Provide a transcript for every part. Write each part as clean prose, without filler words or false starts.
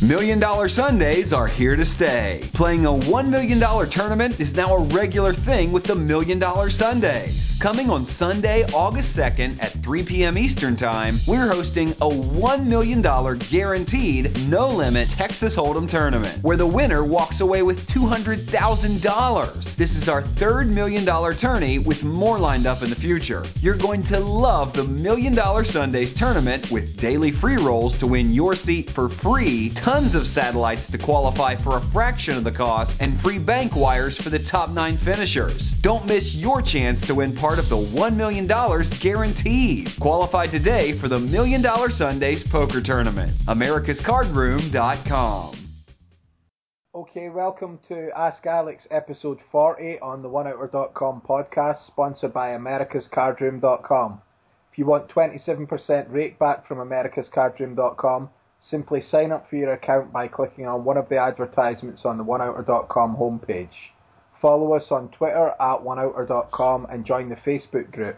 $1 Million Sundays are here to stay. Playing a $1 million tournament is now a regular thing with the $1 Million Sundays. Coming on Sunday, August 2nd at 3 p.m. Eastern Time, we're hosting a $1 million guaranteed, no-limit Texas Hold'em tournament, where the winner walks away with $200,000. This is our third $1 Million tourney with more lined up in the future. You're going to love the $1 Million Sundays tournament with daily free rolls to win your seat for free, tons of satellites to qualify for a fraction of the cost, and free bank wires for the top 9 finishers. Don't miss your chance to win part of the $1 million guaranteed. Qualify today for the $1 Million Sundays Poker Tournament. AmericasCardRoom.com. Okay, welcome to Ask Alex episode 40 on the OneOuter.com podcast, sponsored by AmericasCardRoom.com. If you want 27% rake back from AmericasCardRoom.com, simply sign up for your account by clicking on one of the advertisements on the OneOuter.com homepage. Follow us on Twitter at OneOuter.com and join the Facebook group,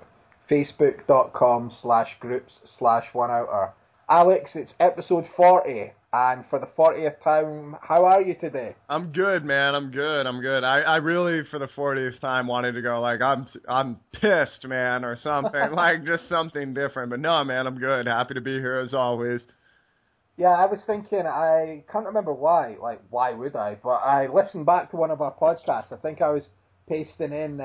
facebook.com/groups/OneOuter. Alex, it's episode 40, and for the 40th time, how are you today? I'm good, man. I'm good. I really, for the 40th time, wanted to go like, I'm pissed, man, or something, like just something different. But no, man, I'm good. Happy to be here as always. Yeah, I was thinking, I can't remember why, like, why would I? But I listened back to one of our podcasts. I think I was pasting in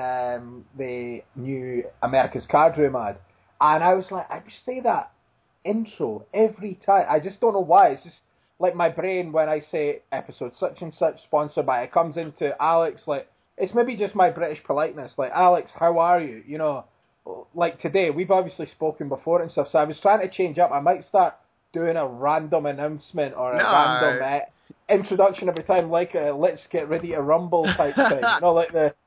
the new America's Card Room ad, and I was like, I just say that intro every time. I just don't know why. It's just like my brain, when I say episode such and such sponsored by, it comes into Alex, like, it's maybe just my British politeness, like, Alex, how are you? You know, like today, we've obviously spoken before and stuff, so I was trying to change up. I might start doing a random announcement or a random introduction every time, like a let's get ready to rumble type thing, you know, like the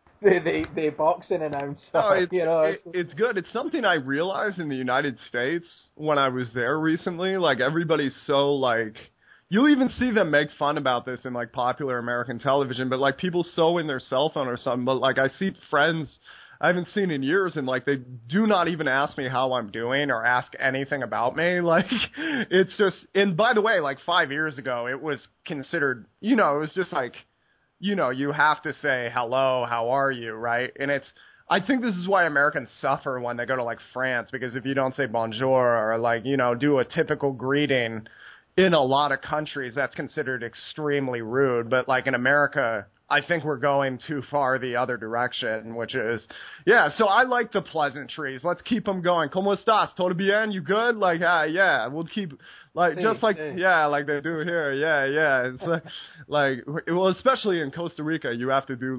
boxing announcer. Oh, it's good. It's something I realized in the United States when I was there recently. Like, everybody's so, like, you'll even see them make fun about this in, like, popular American television, but, like, people so in their cell phone or something. But, like, I see friends I haven't seen in years, and, like, they do not even ask me how I'm doing or ask anything about me. Like, it's just, and by the way, like, 5 years ago, it was considered, you know, it was just like, you know, you have to say, hello, how are you, right? And I think this is why Americans suffer when they go to, like, France, because if you don't say bonjour or, like, you know, do a typical greeting in a lot of countries, that's considered extremely rude. But, like, in America, I think we're going too far the other direction, which is, yeah, so I like the pleasantries. Let's keep them going. ¿Cómo estás? ¿Todo bien? You good? Like, yeah, we'll keep, like, just like, yeah, like they do here. Yeah. It's like, well, especially in Costa Rica, you have to do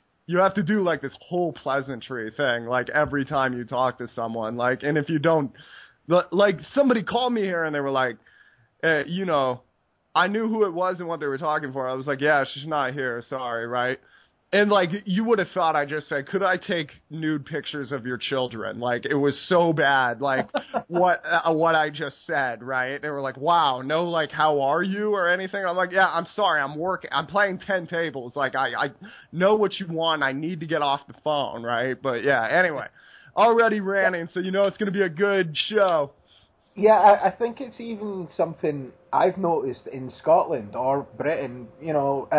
this whole pleasantry thing, like, every time you talk to someone. Like, and if you don't, like, somebody called me here and they were like, you know, I knew who it was and what they were talking for. I was like, yeah, she's not here. Sorry, right? And, like, you would have thought I just said, could I take nude pictures of your children? Like, it was so bad, like, what I just said, right? They were like, wow, no, like, how are you or anything? I'm like, yeah, I'm sorry, I'm working. I'm playing 10 tables. Like, I know what you want. I need to get off the phone, right? But, yeah, anyway, already ranting, so you know it's going to be a good show. Yeah, I think it's even something I've noticed in Scotland or Britain, you know,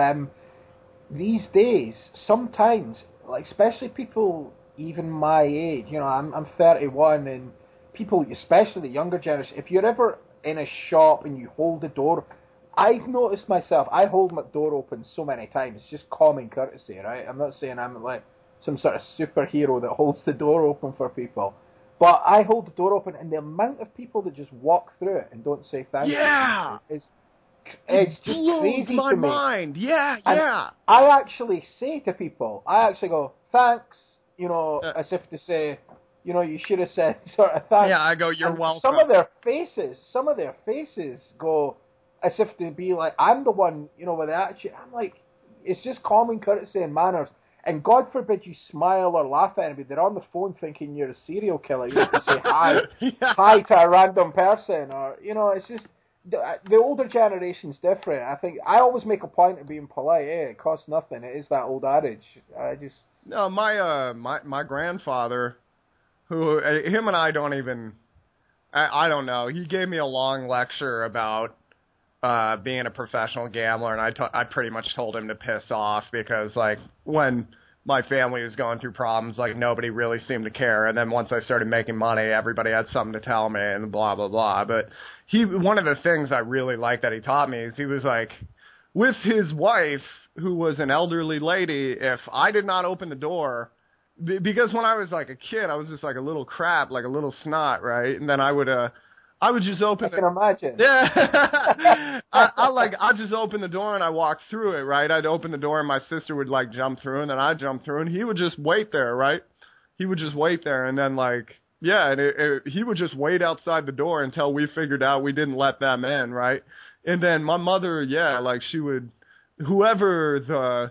these days, sometimes, like, especially people even my age, you know, I'm 31, and people, especially the younger generation, if you're ever in a shop and you hold the door, I've noticed myself, I hold my door open so many times, it's just common courtesy, right? I'm not saying I'm like some sort of superhero that holds the door open for people. But I hold the door open, and the amount of people that just walk through it and don't say thank you is it's just crazy my to me. Mind. Yeah. And I actually say to people, I actually go, thanks, you know, as if to say, you know, you should have said sort of thanks. Yeah, I go, you're welcome. Some of their faces go as if to be like, I'm the one, you know, with the attitude. I'm like, it's just common courtesy and manners. And God forbid you smile or laugh at anybody. They're on the phone thinking you're a serial killer. You have to say hi, hi to a random person, or, you know, it's just the older generation's different. I think I always make a point of being polite. It costs nothing. It is that old adage. No, my grandfather, who him and I don't even, I don't know. He gave me a long lecture about being a professional gambler, and I pretty much told him to piss off because, like, when my family was going through problems, like, nobody really seemed to care. And then once I started making money, everybody had something to tell me and blah, blah, blah. But one of the things I really liked that he taught me is he was like, with his wife, who was an elderly lady, if I did not open the door, because when I was like a kid, I was just like a little crap, like a little snot, right? And then I would just open. I can imagine. Yeah. I'd just open the door and I walk through it, right? I'd open the door and my sister would like jump through and then I'd jump through and he would just wait there, right? He would just wait there and then like, yeah, and he would just wait outside the door until we figured out we didn't let them in, right? And then my mother, yeah, like she would, whoever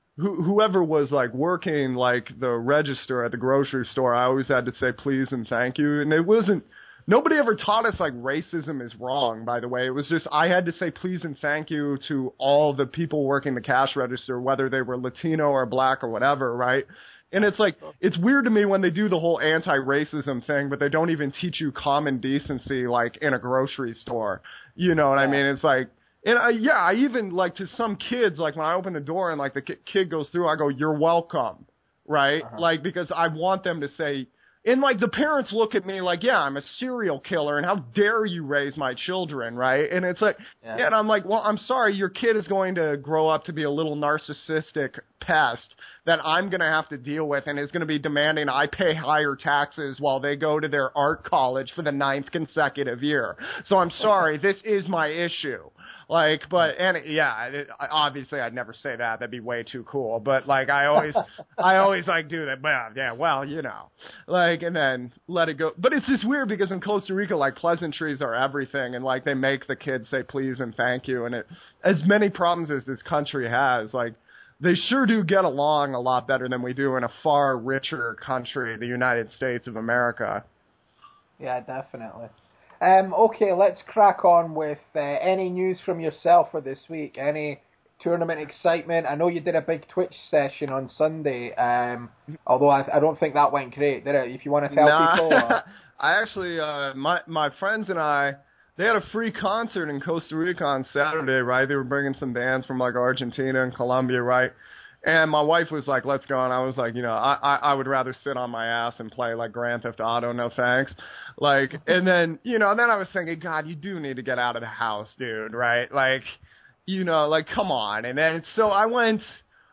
was like working like the register at the grocery store, I always had to say please and thank you. And it wasn't, nobody ever taught us like racism is wrong, by the way. It was just I had to say please and thank you to all the people working the cash register, whether they were Latino or black or whatever, right? And it's like, it's weird to me when they do the whole anti-racism thing, but they don't even teach you common decency like in a grocery store. You know what I mean? It's like, and I even like to some kids, like when I open the door and like the kid goes through, I go, you're welcome, right? Like, because I want them to say, and, like, the parents look at me like, yeah, I'm a serial killer, and how dare you raise my children, right? And it's like, yeah, and I'm like, well, I'm sorry, your kid is going to grow up to be a little narcissistic pest that I'm going to have to deal with and is going to be demanding I pay higher taxes while they go to their art college for the 9th consecutive year. So I'm sorry, this is my issue. Like, but, and yeah, obviously I'd never say that. That'd be way too cool. But, like, I always like do that. But, yeah, well, you know, like, and then let it go. But it's just weird because in Costa Rica, like, pleasantries are everything. And, like, they make the kids say please and thank you. And as many problems as this country has, like, they sure do get along a lot better than we do in a far richer country, the United States of America. Yeah, definitely. Okay, let's crack on with any news from yourself for this week. Any tournament excitement? I know you did a big Twitch session on Sunday, although I don't think that went great, did it? If you want to tell people. I actually, my friends and I, they had a free concert in Costa Rica on Saturday, right? They were bringing some bands from like Argentina and Colombia, right? And my wife was like, let's go. And I was like, you know, I would rather sit on my ass and play like Grand Theft Auto, no thanks. Like, and then, you know, then I was thinking, God, you do need to get out of the house, dude, right? Like, you know, like, come on. And then, so I went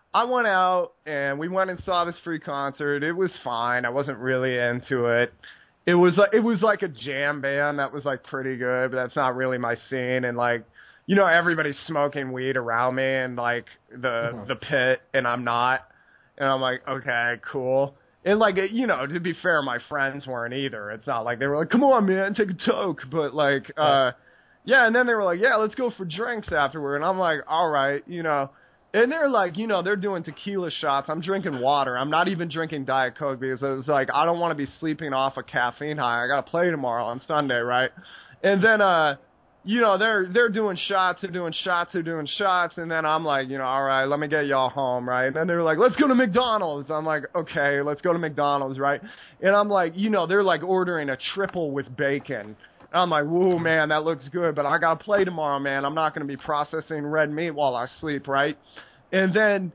out and we went and saw this free concert. It was fine. I wasn't really into it. It was like a jam band that was like pretty good, but that's not really my scene. And like, you know, everybody's smoking weed around me and like the pit, and I'm not. And I'm like, okay, cool. And like, you know, to be fair, my friends weren't either. It's not like they were like, come on, man, take a toke. But like, yeah. And then they were like, yeah, let's go for drinks afterward. And I'm like, all right, you know. And they're like, you know, they're doing tequila shots. I'm drinking water. I'm not even drinking Diet Coke because it was like, I don't want to be sleeping off a caffeine high. I got to play tomorrow on Sunday, right? And then, you know, they're doing shots, they're doing shots, and then I'm like, you know, all right, let me get y'all home, right? And then they were like, let's go to McDonald's. I'm like, okay, let's go to McDonald's, right? And I'm like, you know, they're like ordering a triple with bacon. And I'm like, whoa, man, that looks good, but I got to play tomorrow, man. I'm not going to be processing red meat while I sleep, right? And then,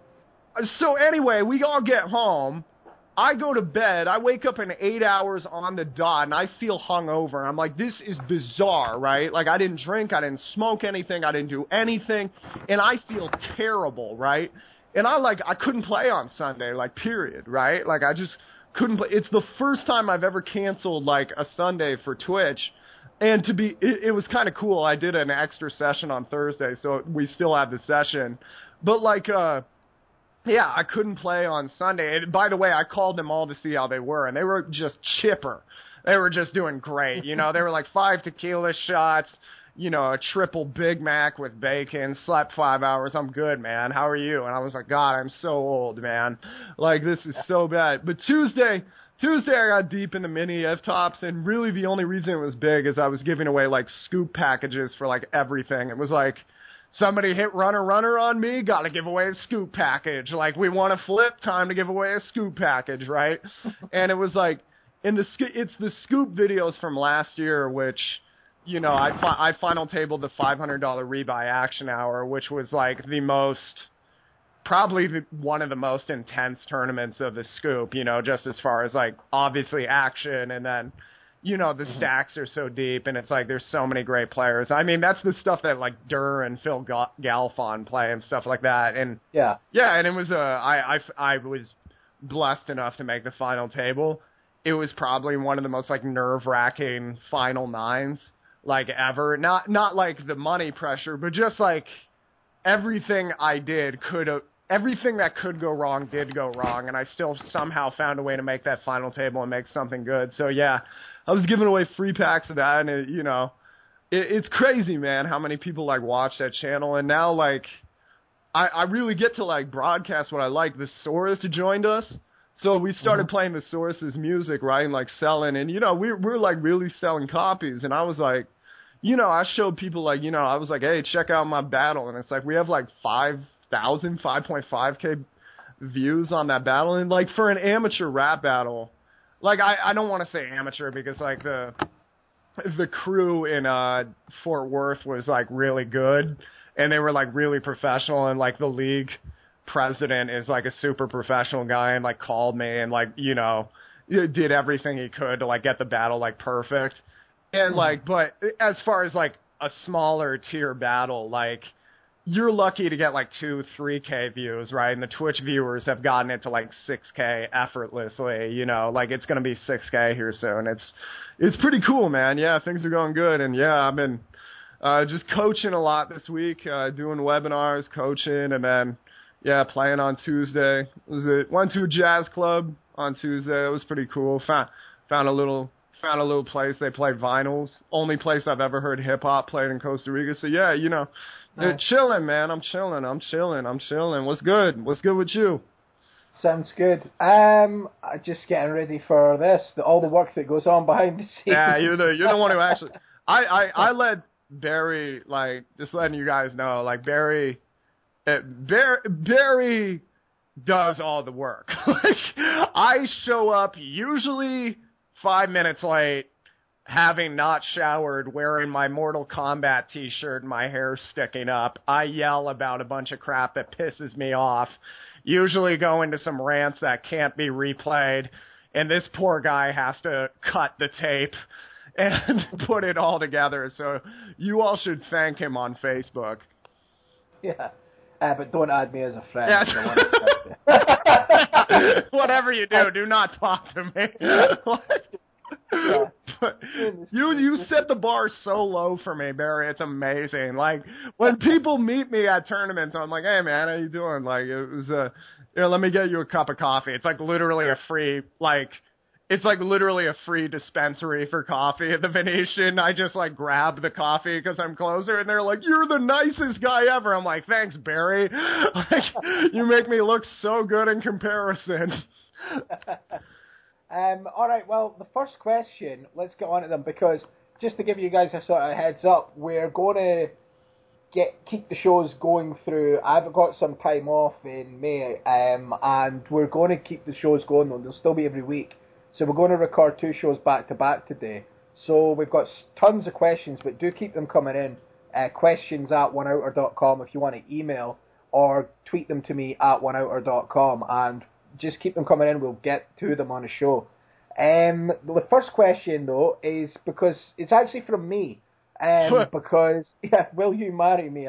so anyway, we all get home. I go to bed. I wake up in 8 hours on the dot, and I feel hungover. I'm like, this is bizarre, right? Like, I didn't drink. I didn't smoke anything. I didn't do anything. And I feel terrible, right? And I couldn't play on Sunday, like, period, right? Like, I just couldn't play. It's the first time I've ever canceled, like, a Sunday for Twitch. And it was kind of cool. I did an extra session on Thursday, so we still have the session. But, like, yeah, I couldn't play on Sunday. And by the way, I called them all to see how they were, and they were just chipper. They were just doing great. You know, they were like 5 tequila shots, you know, a triple Big Mac with bacon, slept 5 hours. I'm good, man. How are you? And I was like, God, I'm so old, man. Like, this is so bad. But Tuesday I got deep in the mini F-tops, and really the only reason it was big is I was giving away, like, scoop packages for, like, everything. It was like, somebody hit runner on me, got to give away a scoop package. Like, we want to flip, time to give away a scoop package, right? And it was like, it's the scoop videos from last year, which you know, I final tabled the $500 rebuy action hour, which was like one of the most intense tournaments of the Scoop, you know, just as far as like obviously action, and then, you know, the stacks are so deep, and it's like there's so many great players. I mean, that's the stuff that like Durr and Phil Galfond play and stuff like that. And yeah, and it was I was blessed enough to make the final table. It was probably one of the most like nerve-wracking final nines like ever. Not like the money pressure, but just like everything that could go wrong did go wrong, and I still somehow found a way to make that final table and make something good. So yeah, I was giving away free packs of that, and it's crazy, man, how many people like watch that channel. And now like I really get to like broadcast what I like. The Saurus joined us, so we started playing the Saurus's music, right, and like selling, and we're like really selling copies. And I was like, I showed people like, I was like, hey, check out my battle, and it's like we have like 5.5K views on that battle. And like for an amateur rap battle, like I don't want to say amateur because like the crew in Fort Worth was like really good, and they were like really professional, and like the league president is like a super professional guy, and like called me and like did everything he could to like get the battle like perfect. And like, but as far as like a smaller tier battle, like you're lucky to get like 2-3K views, right? And the Twitch viewers have gotten it to like 6K effortlessly, like it's going to be 6K here soon. It's pretty cool, man. Yeah, things are going good. And yeah, I've been just coaching a lot this week, doing webinars, coaching, and then yeah, playing on Tuesday. Went to a jazz club on Tuesday. It was pretty cool. Found a little place. They play vinyls. Only place I've ever heard hip hop played in Costa Rica. So yeah, chilling, man. I'm chilling. What's good? What's good with you? Sounds good. Just getting ready for this. All the work that goes on behind the scenes. Yeah, you're the one who actually. I let Barry, like, just letting you guys know, like Barry does all the work. Like I show up usually 5 minutes late, having not showered, wearing my Mortal Kombat t-shirt and my hair sticking up. I yell about a bunch of crap that pisses me off, usually go into some rants that can't be replayed, and this poor guy has to cut the tape and put it all together. So you all should thank him on Facebook. Yeah. But don't add me as a friend. Yeah. Whatever you do not talk to me. Yeah. But you set the bar so low for me, Barry. It's amazing. Like when people meet me at tournaments, I'm like, "Hey, man, how you doing?" Like it was let me get you a cup of coffee. It's like literally a free dispensary for coffee at the Venetian. I just like grab the coffee because I'm closer, and they're like, "You're the nicest guy ever." I'm like, "Thanks, Barry." Like you make me look so good in comparison. All right, well, the first question, let's get on to them, because just to give you guys a sort of heads up, we're going to keep the shows going through. I've got some time off in May, and we're going to keep the shows going, though. They'll still be every week. So we're going to record 2 shows back-to-back today. So we've got tons of questions, but do keep them coming in. Questions@oneouter.com if you want to email, or tweet them to me at oneouter.com, and just keep them coming in. We'll get to them on the show. The first question, though, is because it's actually from me. Because, yeah, will you marry me?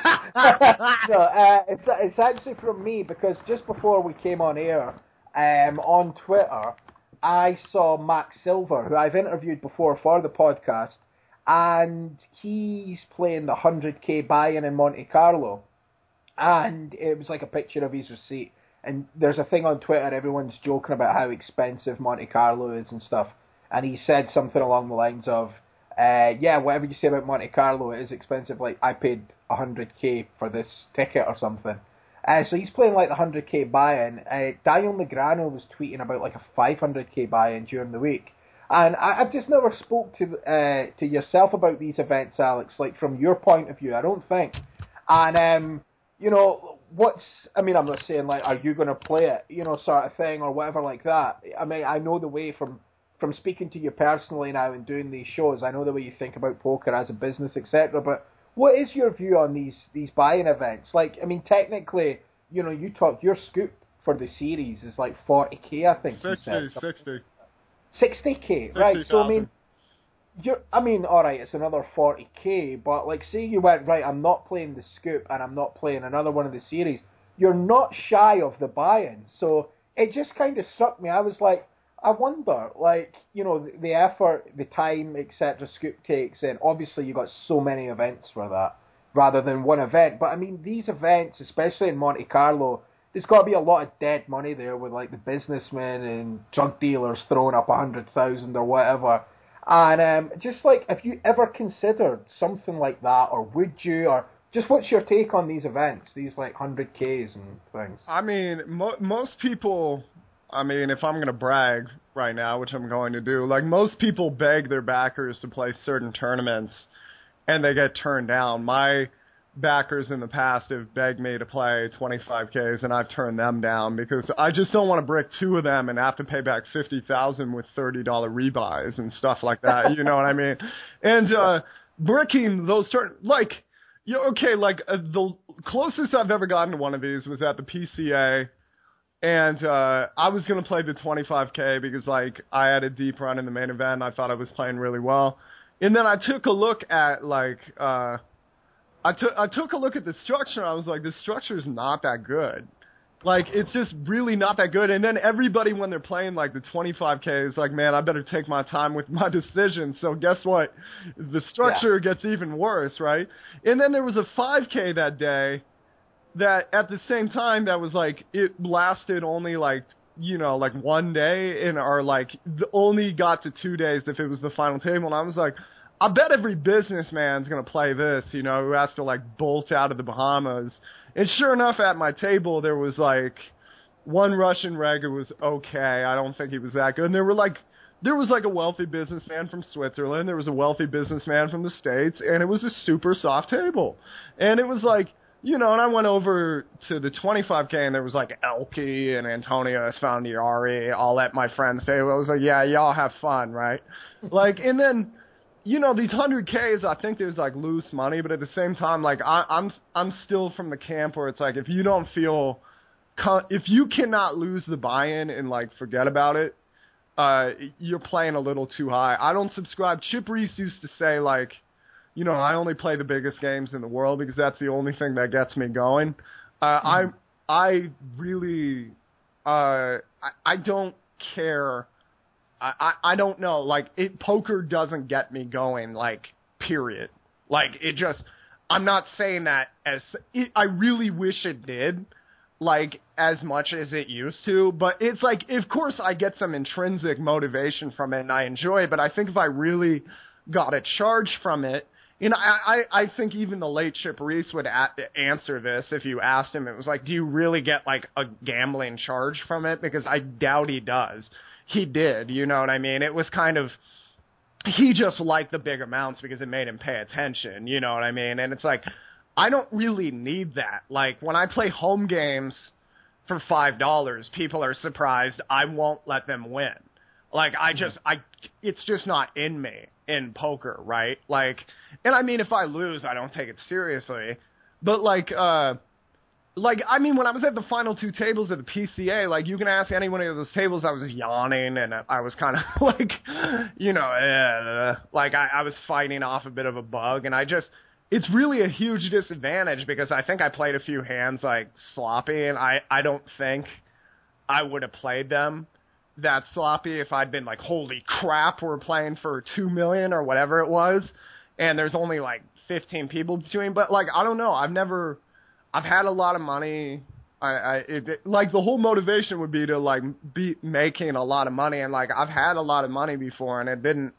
It's actually from me because just before we came on air, on Twitter, I saw Max Silver, who I've interviewed before for the podcast, and he's playing the 100k buy-in in Monte Carlo. And it was like a picture of his receipt. And there's a thing on Twitter, everyone's joking about how expensive Monte Carlo is and stuff. And he said something along the lines of, yeah, whatever you say about Monte Carlo, it is expensive. Like, I paid 100k for this ticket or something. So he's playing like the 100k buy-in. Daniel Negreanu was tweeting about like a 500k buy-in during the week. And I've just never spoke to yourself about these events, Alex, like from your point of view, I don't think. And, I'm not saying like, are you going to play it, sort of thing or whatever like that. I mean, I know the way from from speaking to you personally now and doing these shows, I know the way you think about poker as a business, etc. But what is your view on these buy-in events? Like, I mean, technically, you know, your scoop for the series is like 40k, I think. 60. 60k, right? So I mean, all right, it's another 40k, but like, say you went right, I'm not playing the scoop and I'm not playing another one of the series. You're not shy of the buy-in, so it just kind of struck me. I was like, I wonder, like, you know, the effort, the time, etc. Scoop takes, and obviously you got so many events for that, rather than one event. But I mean, these events, especially in Monte Carlo, there's got to be a lot of dead money there with like the businessmen and drug dealers throwing up 100,000 or whatever. And just like, have you ever considered something like that, or would you, or just what's your take on these events, these like 100Ks and things? I mean, most people, I mean, if I'm going to brag right now, which I'm going to do, like most people beg their backers to play certain tournaments and they get turned down. My backers in the past have begged me to play 25Ks and I've turned them down because I just don't want to brick two of them and have to pay back $50,000 with $30 rebuys and stuff like that. You know what I mean? And bricking those like, okay, like the closest I've ever gotten to one of these was at the PCA, and I was going to play the 25K because like I had a deep run in the main event. I thought I was playing really well. And then I took a look at like I took a look at the structure, and I was like, this structure is not that good. Like, it's just really not that good. And then everybody, when they're playing, like, the 25K is like, man, I better take my time with my decision. So guess what? The structure gets even worse, right? And then there was a 5K that day that, at the same time, that was, like, it lasted only, like, you know, like, one day, and or, like, only got to 2 days if it was the final table. And I was like, I bet every businessman's going to play this, you know, who has to, like, bolt out of the Bahamas. And sure enough, at my table, there was, like, one Russian reg who was okay. I don't think he was that good. And there was, like, a wealthy businessman from Switzerland. There was a wealthy businessman from the States. And it was a super soft table. And it was, like, you know, and I went over to the 25K, and there was, like, Elke and Antonio Esfandiari all at my friend's table. I was like, yeah, y'all have fun, right? Like, and then, you know, these 100Ks, I think there's, like, loose money, but at the same time, like, I'm still from the camp where it's like, if you don't feel, if you cannot lose the buy-in and, like, forget about it, you're playing a little too high. I don't subscribe. Chip Reese used to say, like, you know, I only play the biggest games in the world because that's the only thing that gets me going. I really, I don't care. I don't know, like, poker doesn't get me going, like, period. Like, it just, I'm not saying that I really wish it did, like, as much as it used to, but it's like, of course I get some intrinsic motivation from it and I enjoy it, but I think if I really got a charge from it, and I think even the late Chip Reese would answer this if you asked him. It was like, do you really get, like, a gambling charge from it? Because I doubt he does. He did, you know what I mean? It was kind of, he just liked the big amounts because it made him pay attention, you know what I mean? And it's like, I don't really need that. Like, when I play home games for $5, people are surprised I won't let them win. Like, it's just not in me in poker, right? Like, and I mean, if I lose, I don't take it seriously. But, like, I mean, when I was at the final two tables of the PCA, like, you can ask any one of those tables, I was yawning, and I was kind of, like, you know, like, I was fighting off a bit of a bug, and it's really a huge disadvantage, because I think I played a few hands, like, sloppy, and I don't think I would have played them that sloppy if I'd been like, holy crap, we're playing for $2 million or whatever it was, and there's only, like, 15 people between, but, like, I don't know, I've had a lot of money. Like, the whole motivation would be to, like, be making a lot of money. And, like, I've had a lot of money before, and it didn't,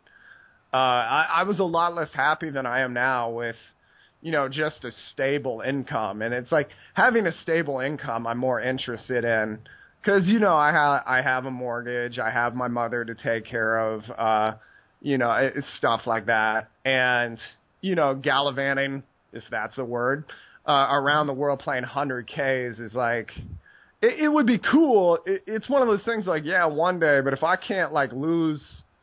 I was a lot less happy than I am now with, you know, just a stable income. And it's like, having a stable income I'm more interested in. Because, you know, I have a mortgage. I have my mother to take care of, you know, stuff like that. And, you know, gallivanting, if that's a word, around the world playing 100Ks is like, it would be cool. It's one of those things like, yeah, one day, but if I can't, like, lose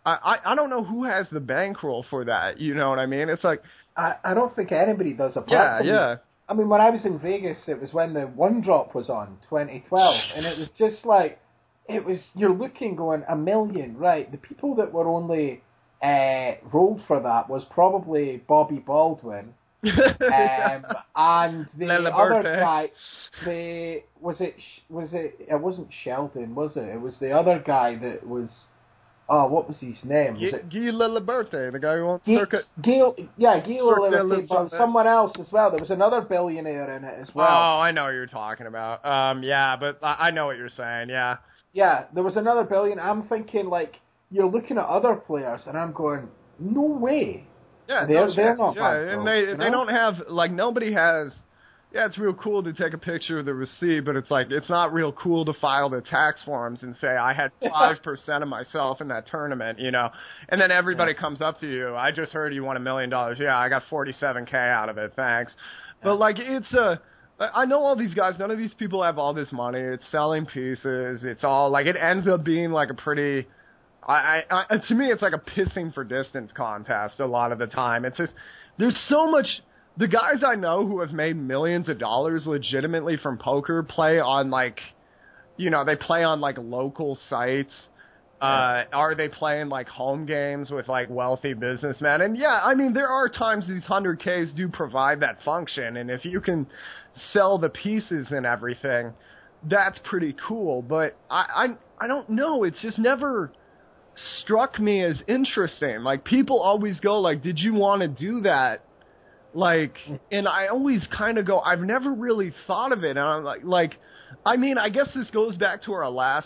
I don't know who has the bankroll for that. You know what I mean? It's like I don't think anybody does. Yeah. I mean, when I was in Vegas, it was when the One Drop was on, 2012, and it was just like, you're looking going, $1 million, right? The people that were only rolled for that was probably Bobby Baldwin, and the other guy, it wasn't Sheldon, was it? It was the other guy that was, what was his name? Guy Lilliberté, the guy who owns Circuit. Guy Lilliberté, but someone else as well. There was another billionaire in it as well. Oh, I know what you're talking about. Yeah, but I know what you're saying, yeah. Yeah, there was another billion. I'm thinking, like, you're looking at other players, and I'm going, no way. Yeah, they're not bad. And they don't have, like, nobody has. Yeah, it's real cool to take a picture of the receipt, but it's like, it's not real cool to file the tax forms and say, I had 5% of myself in that tournament, you know. And then everybody comes up to you, I just heard you won $1 million. Yeah, I got $47K out of it, thanks. But, like, I know all these guys, none of these people have all this money. It's selling pieces. It's all, like, it ends up being, like, a pretty, to me, it's like a pissing for distance contest a lot of the time. It's just, there's so much. The guys I know who have made millions of dollars legitimately from poker play on, like, you know, they play on, like, local sites. Are they playing, like, home games with, like, wealthy businessmen? And, yeah, I mean, there are times these 100Ks do provide that function. And if you can sell the pieces and everything, that's pretty cool. But I don't know. It's just never struck me as interesting. Like, people always go, like, did you want to do that? Like, and I always kind of go, I've never really thought of it. And I'm like, I mean, I guess this goes back to our last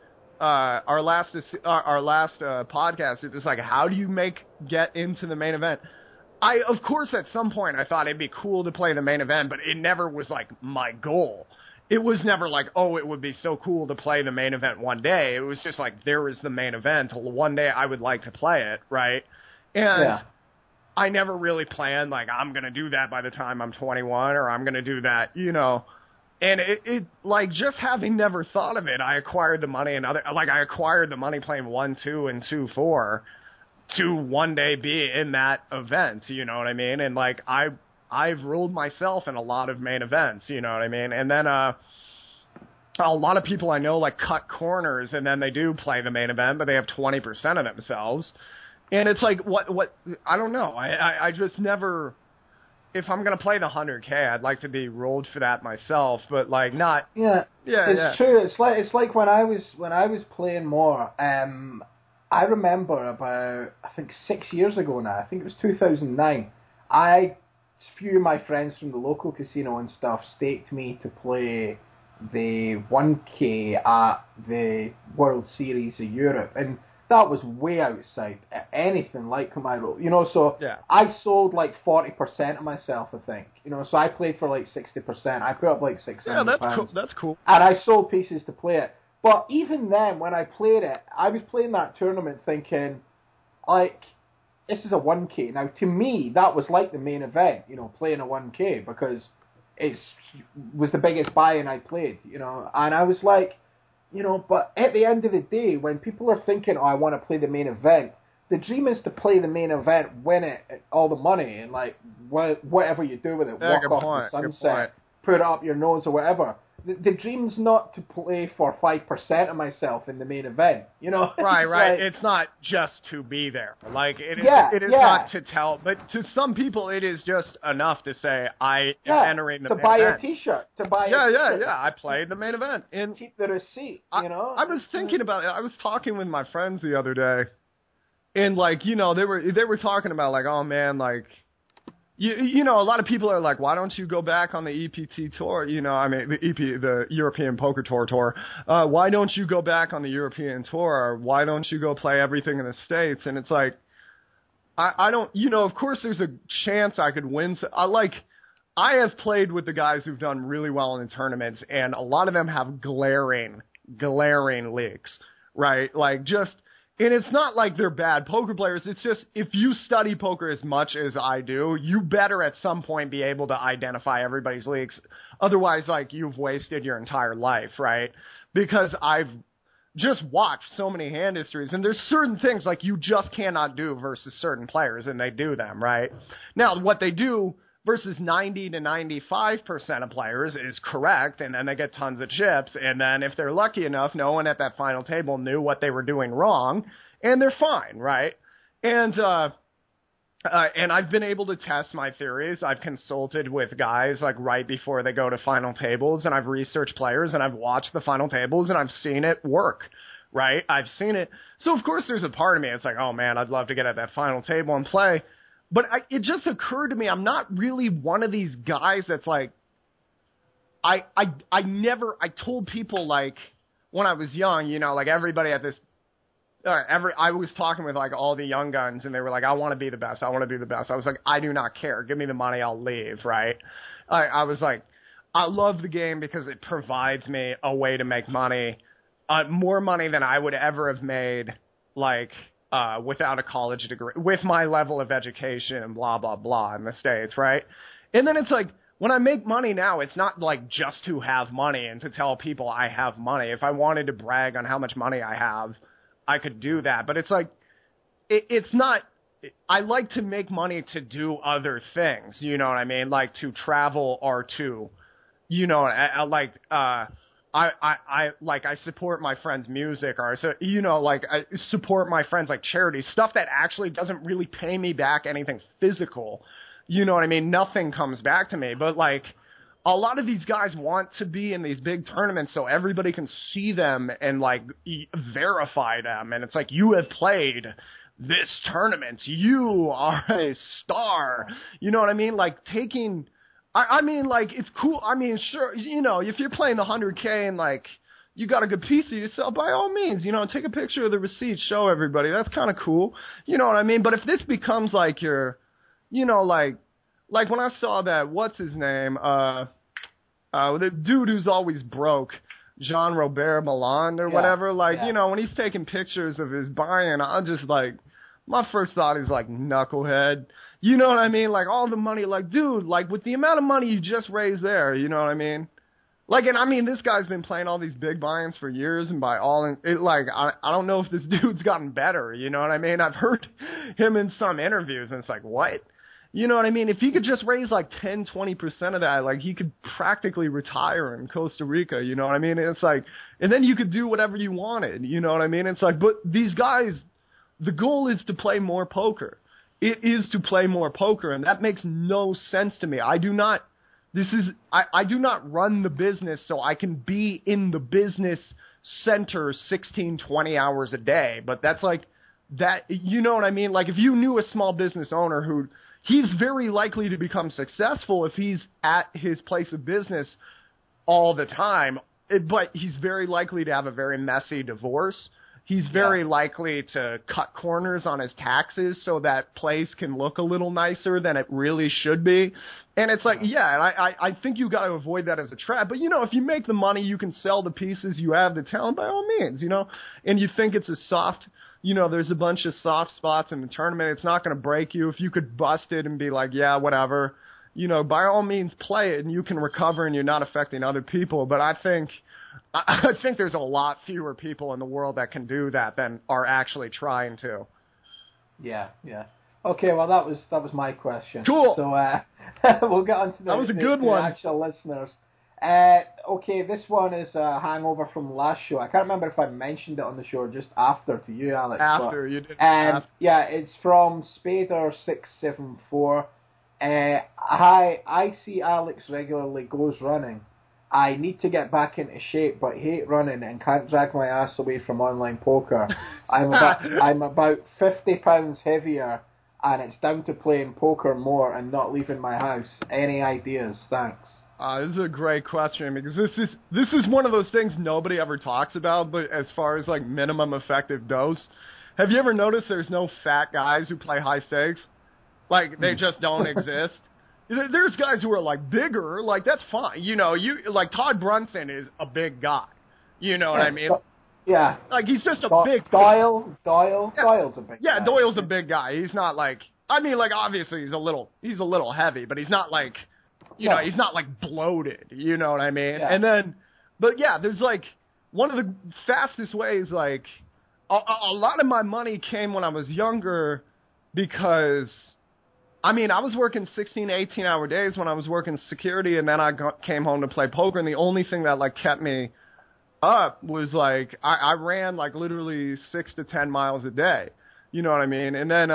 podcast. It was like, how do you get into the main event? Of course, at some point I thought it'd be cool to play the main event, but it never was like my goal. It was never like, oh, it would be so cool to play the main event one day. It was just like, there is the main event. One day I would like to play it, right? And I never really planned, like, I'm going to do that by the time I'm 21, or I'm going to do that, you know. And it like, just having never thought of it, I acquired the money I acquired the money playing 1-2 and 2-4 to one day be in that event, you know what I mean? And, like, I've ruled myself in a lot of main events, you know what I mean? And then a lot of people I know, like, cut corners, and then they do play the main event, but they have 20% of themselves. And it's like, what, I don't know. I just never, if I'm going to play the 100K, I'd like to be rolled for that myself, but, like, not. Yeah. It's true. It's like when I was playing more, I remember about, I think 6 years ago now, I think it was 2009, a few of my friends from the local casino and stuff staked me to play the 1K at the World Series of Europe, and that was way outside anything like my role, you know. So I sold like 40% of myself, I think, you know. So I played for like 60%. I put up like £600. Yeah, that's cool. That's cool. And I sold pieces to play it. But even then, when I played it, I was playing that tournament thinking, like, this is a 1K. Now, to me, that was like the main event, you know, playing a 1K, because it was the biggest buy-in I played, you know. And I was like, you know, but at the end of the day, when people are thinking, oh, I want to play the main event, the dream is to play the main event, win it, all the money, and, like, whatever you do with it, walk off the sunset, put it up your nose or whatever. The dream's not to play for 5% of myself in the main event, you know? Right. Like, it's not just to be there. Like, it is not to tell, but to some people it is just enough to say, I am entering the main event. To buy a t-shirt. Yeah. I played the main event. And keep the receipt, you know? I was thinking about it. I was talking with my friends the other day, and, like, you know, they were talking about, like, oh, man, like, You know, a lot of people are like, why don't you go back on the EPT tour? You know, I mean, the European Poker Tour. Why don't you go back on the European tour? Why don't you go play everything in the States? And it's like, I don't, you know, of course there's a chance I could win. I have played with the guys who've done really well in the tournaments, and a lot of them have glaring leaks, right? Like, just, and it's not like they're bad poker players. It's just, if you study poker as much as I do, you better at some point be able to identify everybody's leaks. Otherwise, like, you've wasted your entire life, right? Because I've just watch so many hand histories, and there's certain things like you just cannot do versus certain players, and they do them, right? Now, what they do versus 90 to 95% of players is correct, and then they get tons of chips, and then if they're lucky enough, no one at that final table knew what they were doing wrong, and they're fine, right? And I've been able to test my theories. I've consulted with guys like right before they go to final tables, and I've researched players, and I've watched the final tables, and I've seen it work, right? I've seen it. So, of course, there's a part of me that's like, oh, man, I'd love to get at that final table and play. But it just occurred to me I'm not really one of these guys that's like, I told people, like, when I was young, you know, like everybody at this, I was talking with like all the young guns, and they were like, I want to be the best. I want to be the best. I was like, I do not care. Give me the money. I'll leave. Right. I was like, I love the game because it provides me a way to make money, more money than I would ever have made, like, without a college degree, with my level of education and blah, blah, blah in the States. Right. And then it's like, when I make money now, it's not like just to have money and to tell people I have money. If I wanted to brag on how much money I have, I could do that, but it's like, it's not, I like to make money to do other things, you know what I mean? Like to travel or to, you know, I support my friends' music, or, so, you know, like I support my friends, like charity, stuff that actually doesn't really pay me back anything physical, you know what I mean? Nothing comes back to me, but like, a lot of these guys want to be in these big tournaments so everybody can see them and, like, verify them. And it's like, you have played this tournament. You are a star. You know what I mean? Like, taking – I mean, like, it's cool. I mean, sure, you know, if you're playing the 100K and, like, you got a good piece of yourself, by all means, you know, take a picture of the receipt, show everybody. That's kind of cool. You know what I mean? But if this becomes, like, your – you know, like when I saw that, what's his name? The dude who's always broke, Jean-Robert Milan or whatever. Like, you know, when he's taking pictures of his buy-in, I'm just like, my first thought is like, knucklehead. You know what I mean? Like, all the money, like, dude, like, with the amount of money you just raised there, you know what I mean? Like, and I mean, this guy's been playing all these big buy-ins for years, and by all, like, I don't know if this dude's gotten better, you know what I mean? I've heard him in some interviews, and it's like, what? You know what I mean? If he could just raise like 10, 20% of that, like he could practically retire in Costa Rica, you know what I mean? And it's like, and then you could do whatever you wanted, you know what I mean? It's like, but these guys, the goal is to play more poker. It is to play more poker, and that makes no sense to me. I do not run the business so I can be in the business center 16, 20 hours a day, but that's like, that, you know what I mean? Like if you knew a small business owner who, he's very likely to become successful if he's at his place of business all the time, but he's very likely to have a very messy divorce. He's very likely to cut corners on his taxes so that place can look a little nicer than it really should be. And it's like, I think you got to avoid that as a trap. But, you know, if you make the money, you can sell the pieces you have to talent by all means, you know, and you think it's a soft – you know, there's a bunch of soft spots in the tournament. It's not going to break you. If you could bust it and be like, yeah, whatever, you know, by all means play it and you can recover and you're not affecting other people. But I think there's a lot fewer people in the world that can do that than are actually trying to. Yeah. Okay, well, that was my question. Cool. So we'll get on to that was a good one. Actual listeners. Okay, this one is a hangover from the last show. I can't remember if I mentioned it on the show or just after to you, Alex. You did. Yeah, it's from Spader674. Hi, I see Alex regularly goes running. I need to get back into shape, but hate running and can't drag my ass away from online poker. I'm about 50 pounds heavier, and it's down to playing poker more and not leaving my house. Any ideas? Thanks. This is a great question because this is one of those things nobody ever talks about, but as far as like minimum effective dose, have you ever noticed there's no fat guys who play high stakes? Like they just don't exist. There's guys who are like bigger, like that's fine. You know, like Todd Brunson is a big guy. You know what I mean? Yeah. Like he's just a big Doyle's a big guy. Yeah, Doyle's a big guy. He's not like, I mean, like obviously he's a little heavy, but he's not like, you know, he's not like bloated, you know what I mean? Yeah. And then, but yeah, there's like, one of the fastest ways, like, a lot of my money came when I was younger because, I mean, I was working 16, 18-hour days when I was working security, and then I came home to play poker, and the only thing that, like, kept me up was, like, I ran, like, literally 6 to 10 miles a day. You know what I mean? And then,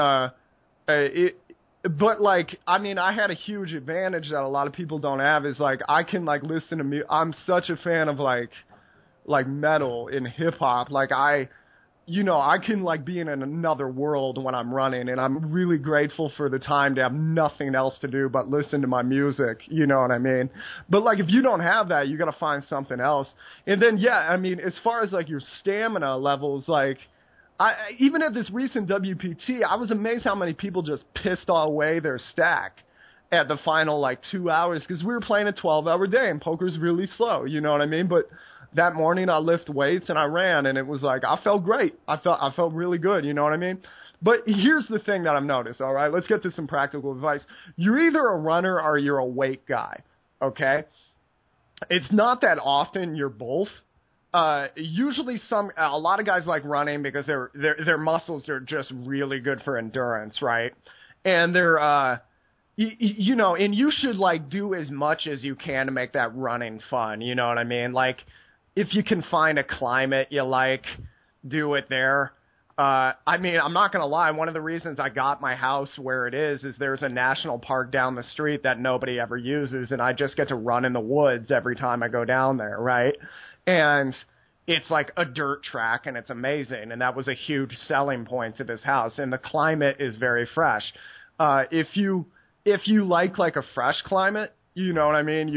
but, like, I mean, I had a huge advantage that a lot of people don't have is, like, I can, like, listen to music. I'm such a fan of, like metal and hip-hop. Like, I can, like, be in another world when I'm running, and I'm really grateful for the time to have nothing else to do but listen to my music, you know what I mean? But, like, if you don't have that, you got to find something else. And then, yeah, I mean, as far as, like, your stamina levels, like, even at this recent WPT, I was amazed how many people just pissed away their stack at the final, like, 2 hours, because we were playing a 12-hour day, and poker's really slow, you know what I mean? But that morning I lift weights and I ran, and it was like, I felt great. I felt really good, you know what I mean? But here's the thing that I've noticed, all right? Let's get to some practical advice. You're either a runner or you're a weight guy, okay? It's not that often you're both. Usually a lot of guys like running because their muscles are just really good for endurance, right? And they're, you know, and you should, like, do as much as you can to make that running fun, you know what I mean? Like, if you can find a climate you like, do it there. I mean, I'm not going to lie. One of the reasons I got my house where it is there's a national park down the street that nobody ever uses, and I just get to run in the woods every time I go down there, right? And it's like a dirt track, and it's amazing, and that was a huge selling point to this house. And the climate is very fresh. If you like a fresh climate, you know what I mean?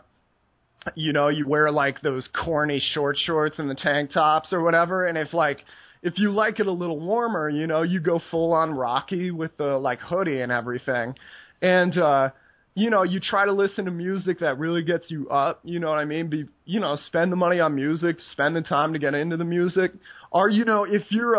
You know, you wear, like, those corny short shorts and the tank tops or whatever, and if you like it a little warmer, you know, you go full on Rocky with the, like, hoodie and everything. And, you know, you try to listen to music that really gets you up, you know what I mean? You know, spend the money on music, spend the time to get into the music. Or, you know, if you're,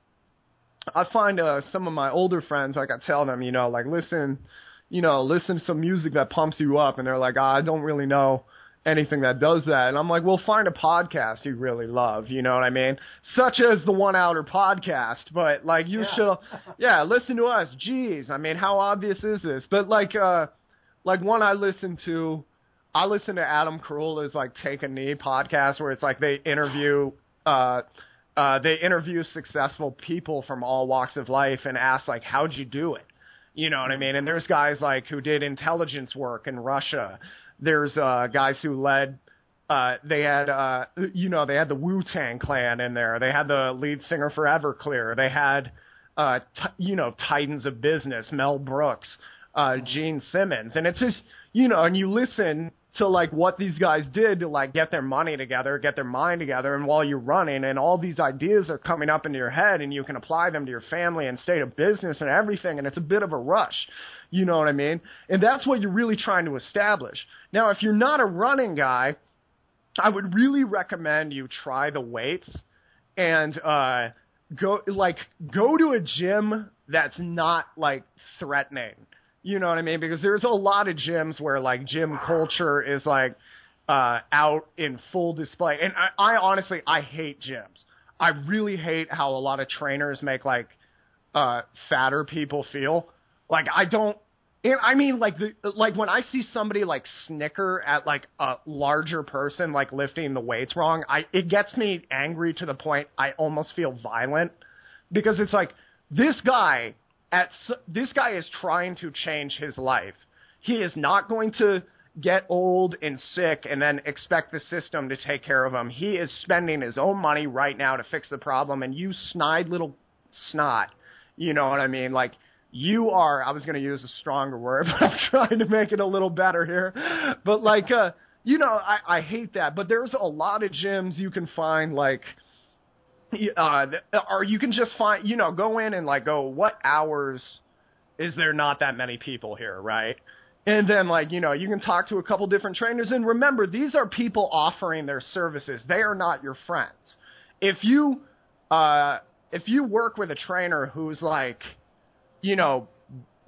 I find some of my older friends, like, I tell them, you know, like, listen to some music that pumps you up, and they're like, I don't really know anything that does that. And I'm like, well, find a podcast you really love, you know what I mean? Such as the One Outer podcast, but, like, you should, listen to us. Jeez, I mean, how obvious is this? But, like one I listen to Adam Carolla's, like, Take a Knee podcast, where it's like they interview successful people from all walks of life and ask, like, how'd you do it? You know what I mean? And there's guys, like, who did intelligence work in Russia. There's guys who led, they had the Wu-Tang Clan in there. They had the lead singer for Everclear. They had, titans of business, Mel Brooks, Gene Simmons. And it's just, you know, and you listen to, like, what these guys did to, like, get their money together, get their mind together, and while you're running, and all these ideas are coming up into your head, and you can apply them to your family and state of business and everything, and it's a bit of a rush. You know what I mean? And that's what you're really trying to establish. Now, if you're not a running guy, I would really recommend you try the weights and go to a gym that's not, like, threatening. You know what I mean? Because there's a lot of gyms where, like, gym culture is, like, out in full display. And I honestly, I hate gyms. I really hate how a lot of trainers make, like, fatter people feel. Like, I don't, and I mean, like, when I see somebody, like, snicker at, like, a larger person, like, lifting the weights wrong, it gets me angry to the point I almost feel violent. Because it's like, this guy is trying to change his life. He is not going to get old and sick and then expect the system to take care of him. He is spending his own money right now to fix the problem, and you snide little snot, you know what I mean? Like, you are, I was going to use a stronger word, but I'm trying to make it a little better here. But, like, you know, I hate that. But there's a lot of gyms you can find, like, or you can just find, you know, go in and, like, go, what hours is there not that many people here, right? And then, like, you know, you can talk to a couple different trainers. And remember, these are people offering their services. They are not your friends. If you work with a trainer who's, like, you know,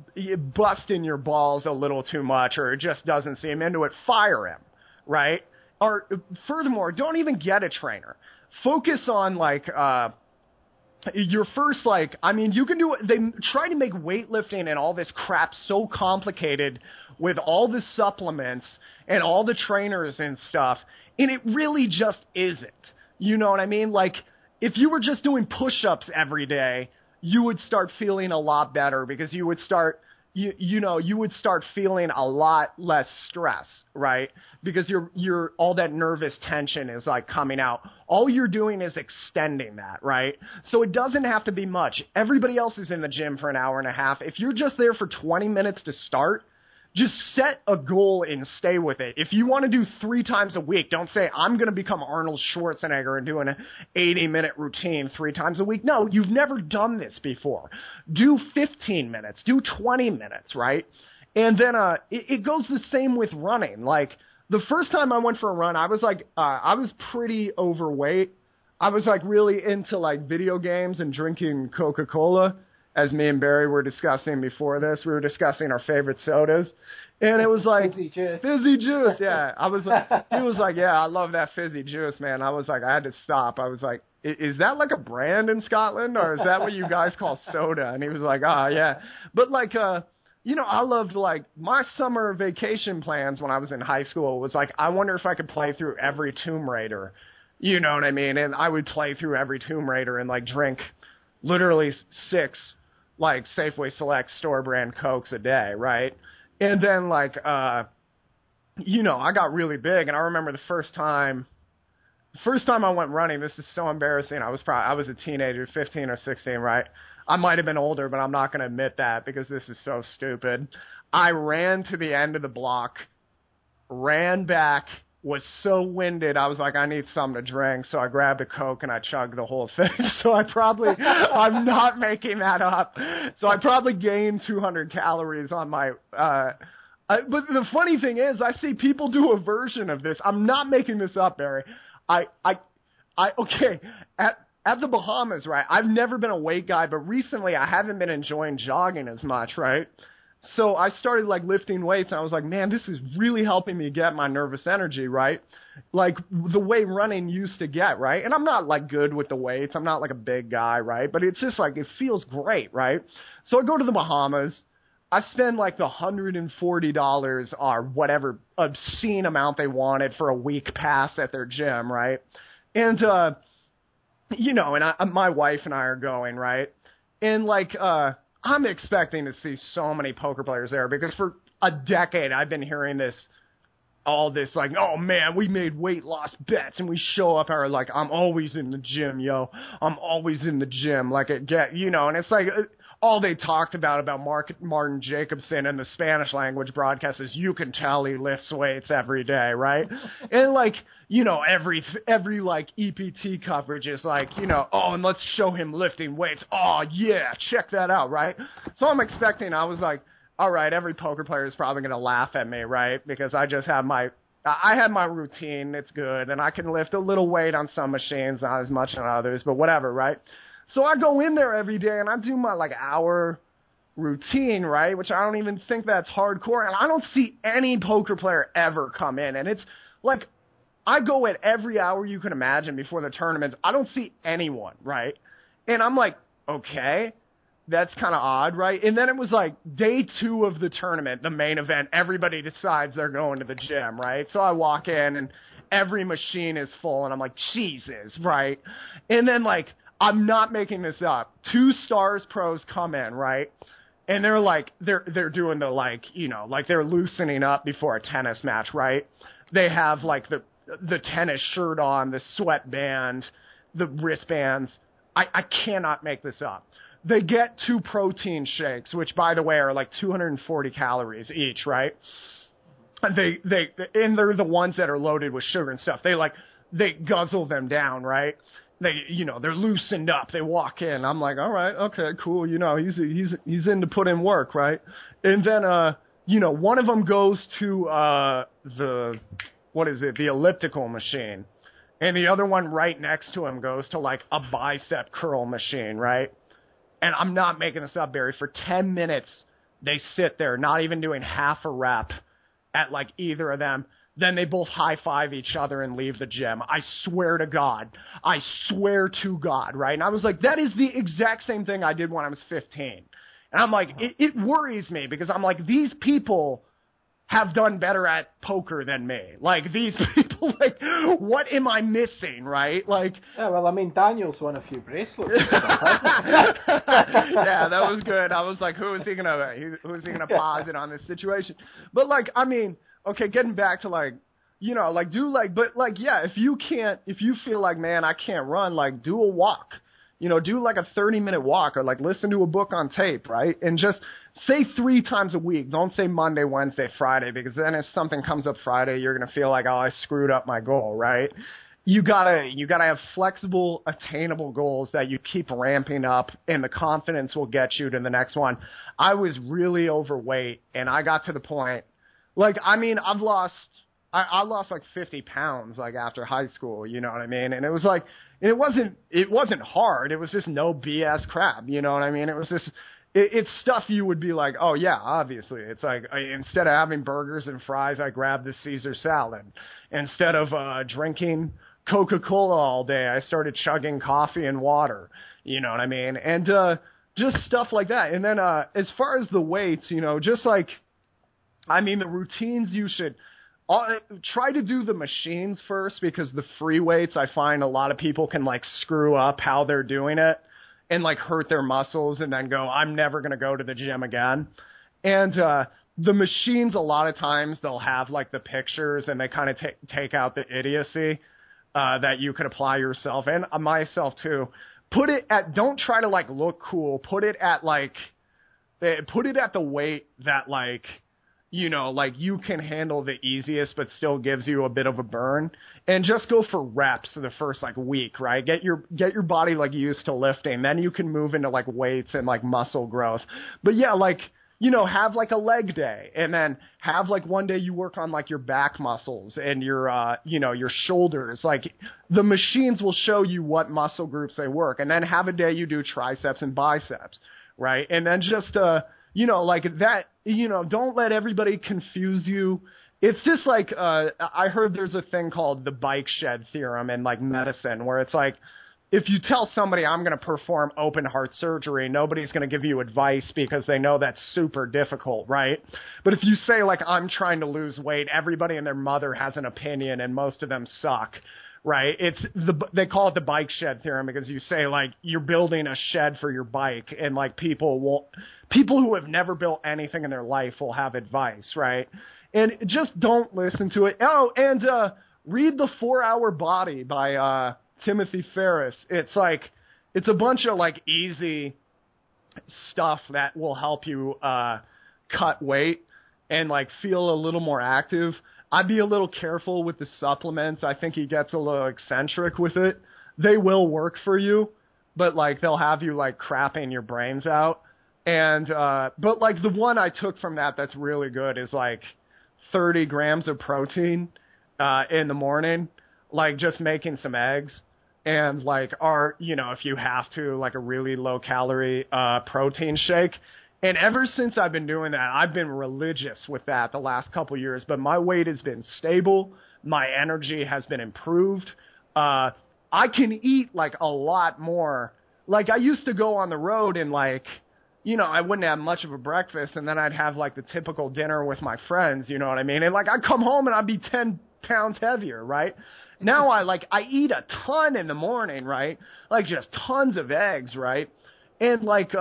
busting your balls a little too much, or just doesn't seem into it, fire him, right? furthermore, don't even get a trainer. Focus on like your first, like, I mean, you can do it. They try to make weightlifting and all this crap so complicated with all the supplements and all the trainers and stuff, and it really just isn't. You know what I mean? Like, if you were just doing push-ups every day, you would start feeling a lot better because you would start, you would start feeling a lot less stress, right? Because you're all that nervous tension is like coming out. All you're doing is extending that, right? So it doesn't have to be much. Everybody else is in the gym for an hour and a half. If you're just there for 20 minutes to start, just set a goal and stay with it. If you want to do 3 times a week, don't say, I'm going to become Arnold Schwarzenegger and do an 80-minute routine 3 times a week. No, you've never done this before. Do 15 minutes. Do 20 minutes, right? And then it goes the same with running. Like, the first time I went for a run, I was like, I was pretty overweight. I was like really into like video games and drinking Coca-Cola. As me and Barry were discussing before this, we were discussing our favorite sodas, and it was like fizzy juice. Fizzy juice, yeah. I was like, he was like, yeah, I love that fizzy juice, man. I was like, I had to stop. I was like, is that like a brand in Scotland, or is that what you guys call soda? And he was like, oh yeah, but like, you know, I loved like my summer vacation plans when I was in high school was like, I wonder if I could play through every Tomb Raider, you know what I mean? And I would play through every Tomb Raider and like drink literally 6. Like Safeway Select store brand Cokes a day, right? And then like, you know, I got really big, and I remember the first time I went running. This is so embarrassing. I was a teenager, 15 or 16, right? I might have been older, but I'm not going to admit that because this is so stupid. I ran to the end of the block, ran back, was so winded, I was like, I need something to drink, so I grabbed a Coke and I chugged the whole thing. So I'm not making that up. So I probably gained 200 calories on my, but the funny thing is, I see people do a version of this. I'm not making this up, Barry. Okay, at the Bahamas, right, I've never been a weight guy, but recently I haven't been enjoying jogging as much, right? So I started like lifting weights, and I was like, man, this is really helping me get my nervous energy, right? Like the way running used to get, right? And I'm not like good with the weights. I'm not like a big guy, right? But it's just like, it feels great, right? So I go to the Bahamas. I spend like the $140 or whatever obscene amount they wanted for a week pass at their gym, right? And, you know, and my wife and I are going, right? And like, I'm expecting to see so many poker players there because for a decade I've been hearing all this like, oh man, we made weight loss bets, and we show up and are like, I'm always in the gym, yo. I'm always in the gym. Like, you know, and it's like all they talked about Martin Jacobson in the Spanish language broadcast is you can tell he lifts weights every day, right? And like, you know, every like EPT coverage is like, you know, oh, and let's show him lifting weights. Oh yeah, check that out, right? So I'm expecting, I was like, all right, every poker player is probably going to laugh at me, right? Because I had my routine, it's good, and I can lift a little weight on some machines, not as much on others, but whatever, right? So I go in there every day, and I do my, like, hour routine, right, which I don't even think that's hardcore, and I don't see any poker player ever come in, and it's, like, I go at every hour you can imagine before the tournaments. I don't see anyone, right? And I'm like, okay, that's kind of odd, right? And then it was, like, day 2 of the tournament, the main event, everybody decides they're going to the gym, right? So I walk in, and every machine is full, and I'm like, Jesus, right? And then, like, I'm not making this up. 2 Stars pros come in, right? And they're like, they're doing the like, you know, like they're loosening up before a tennis match, right? They have like the tennis shirt on, the sweatband, the wristbands. I cannot make this up. They get 2 protein shakes, which by the way are like 240 calories each, right? And they're the ones that are loaded with sugar and stuff. They guzzle them down, right? They're loosened up. They walk in. I'm like, all right, okay, cool. You know, he's in to put in work, right? And then, one of them goes to the elliptical machine, and the other one right next to him goes to like a bicep curl machine, right? And I'm not making this up, Barry. For 10 minutes, they sit there, not even doing half a rep at like either of them. Then they both high-five each other and leave the gym. I swear to God. I swear to God, right? And I was like, that is the exact same thing I did when I was 15. And I'm like, it worries me because I'm like, these people have done better at poker than me. Like, these people, like, what am I missing, right? Like, yeah, well, I mean, Daniel's won a few bracelets. Yeah, that was good. I was like, who is he gonna posit on this situation? But like, I mean, okay, getting back to like, you know, like but like, yeah, if you feel like, man, I can't run, like, do a walk. You know, do like a 30-minute walk or like listen to a book on tape, right? And just say 3 times a week. Don't say Monday, Wednesday, Friday, because then if something comes up Friday, you're going to feel like, oh, I screwed up my goal, right? You gotta have flexible, attainable goals that you keep ramping up, and the confidence will get you to the next one. I was really overweight, and I got to the point, like, I mean, I lost like 50 pounds, like, after high school, you know what I mean? And it was like, and it wasn't hard. It was just no BS crap. You know what I mean? It was just, it's stuff you would be like, oh yeah, obviously. It's like, instead of having burgers and fries, I grabbed the Caesar salad. Instead of drinking Coca-Cola all day, I started chugging coffee and water. You know what I mean? And just stuff like that. And then as far as the weights, you know, just like, I mean, the routines you should try to do the machines first, because the free weights, I find a lot of people can like screw up how they're doing it and like hurt their muscles and then go, I'm never going to go to the gym again. And the machines, a lot of times they'll have like the pictures and they kind of take out the idiocy that you could apply yourself, and myself too. Don't try to like look cool. Put it at the weight that, like, you know, like you can handle the easiest, but still gives you a bit of a burn, and just go for reps the first like week, right? Get your body like used to lifting. Then you can move into like weights and like muscle growth. But yeah, like, you know, have like a leg day, and then have like one day you work on like your back muscles and your, you know, your shoulders. Like, the machines will show you what muscle groups they work, and then have a day you do triceps and biceps, right? And then just, you know, like that, you know, don't let everybody confuse you. It's just like, I heard there's a thing called the bike shed theorem in like medicine, where it's like, if you tell somebody I'm going to perform open heart surgery, nobody's going to give you advice because they know that's super difficult, right? But if you say, like, I'm trying to lose weight, everybody and their mother has an opinion, and most of them suck, right? They call it the bike shed theorem, because you say, like, you're building a shed for your bike, and like people who have never built anything in their life will have advice, right? And just don't listen to it. Oh, and read The 4-Hour Body by Timothy Ferriss. It's a bunch of like easy stuff that will help you cut weight and like feel a little more active. I'd be a little careful with the supplements. I think he gets a little eccentric with it. They will work for you, but like they'll have you like crapping your brains out. And but like the one I took from that's really good is like 30 grams of protein in the morning, like just making some eggs. And like, you know, if you have to, like a really low calorie protein shake. And ever since I've been doing that, I've been religious with that the last couple of years. But my weight has been stable. My energy has been improved. I can eat like a lot more. Like, I used to go on the road and like, you know, I wouldn't have much of a breakfast, and then I'd have like the typical dinner with my friends, you know what I mean? And like, I'd come home and I'd be 10 pounds heavier, right? Now I eat a ton in the morning, right? Like just tons of eggs, right? And like,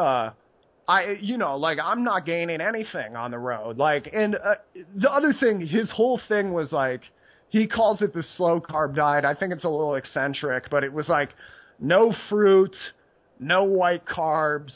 you know, like I'm not gaining anything on the road. Like, and the other thing, his whole thing was like, he calls it the slow carb diet. I think it's a little eccentric, but it was like no fruit, no white carbs,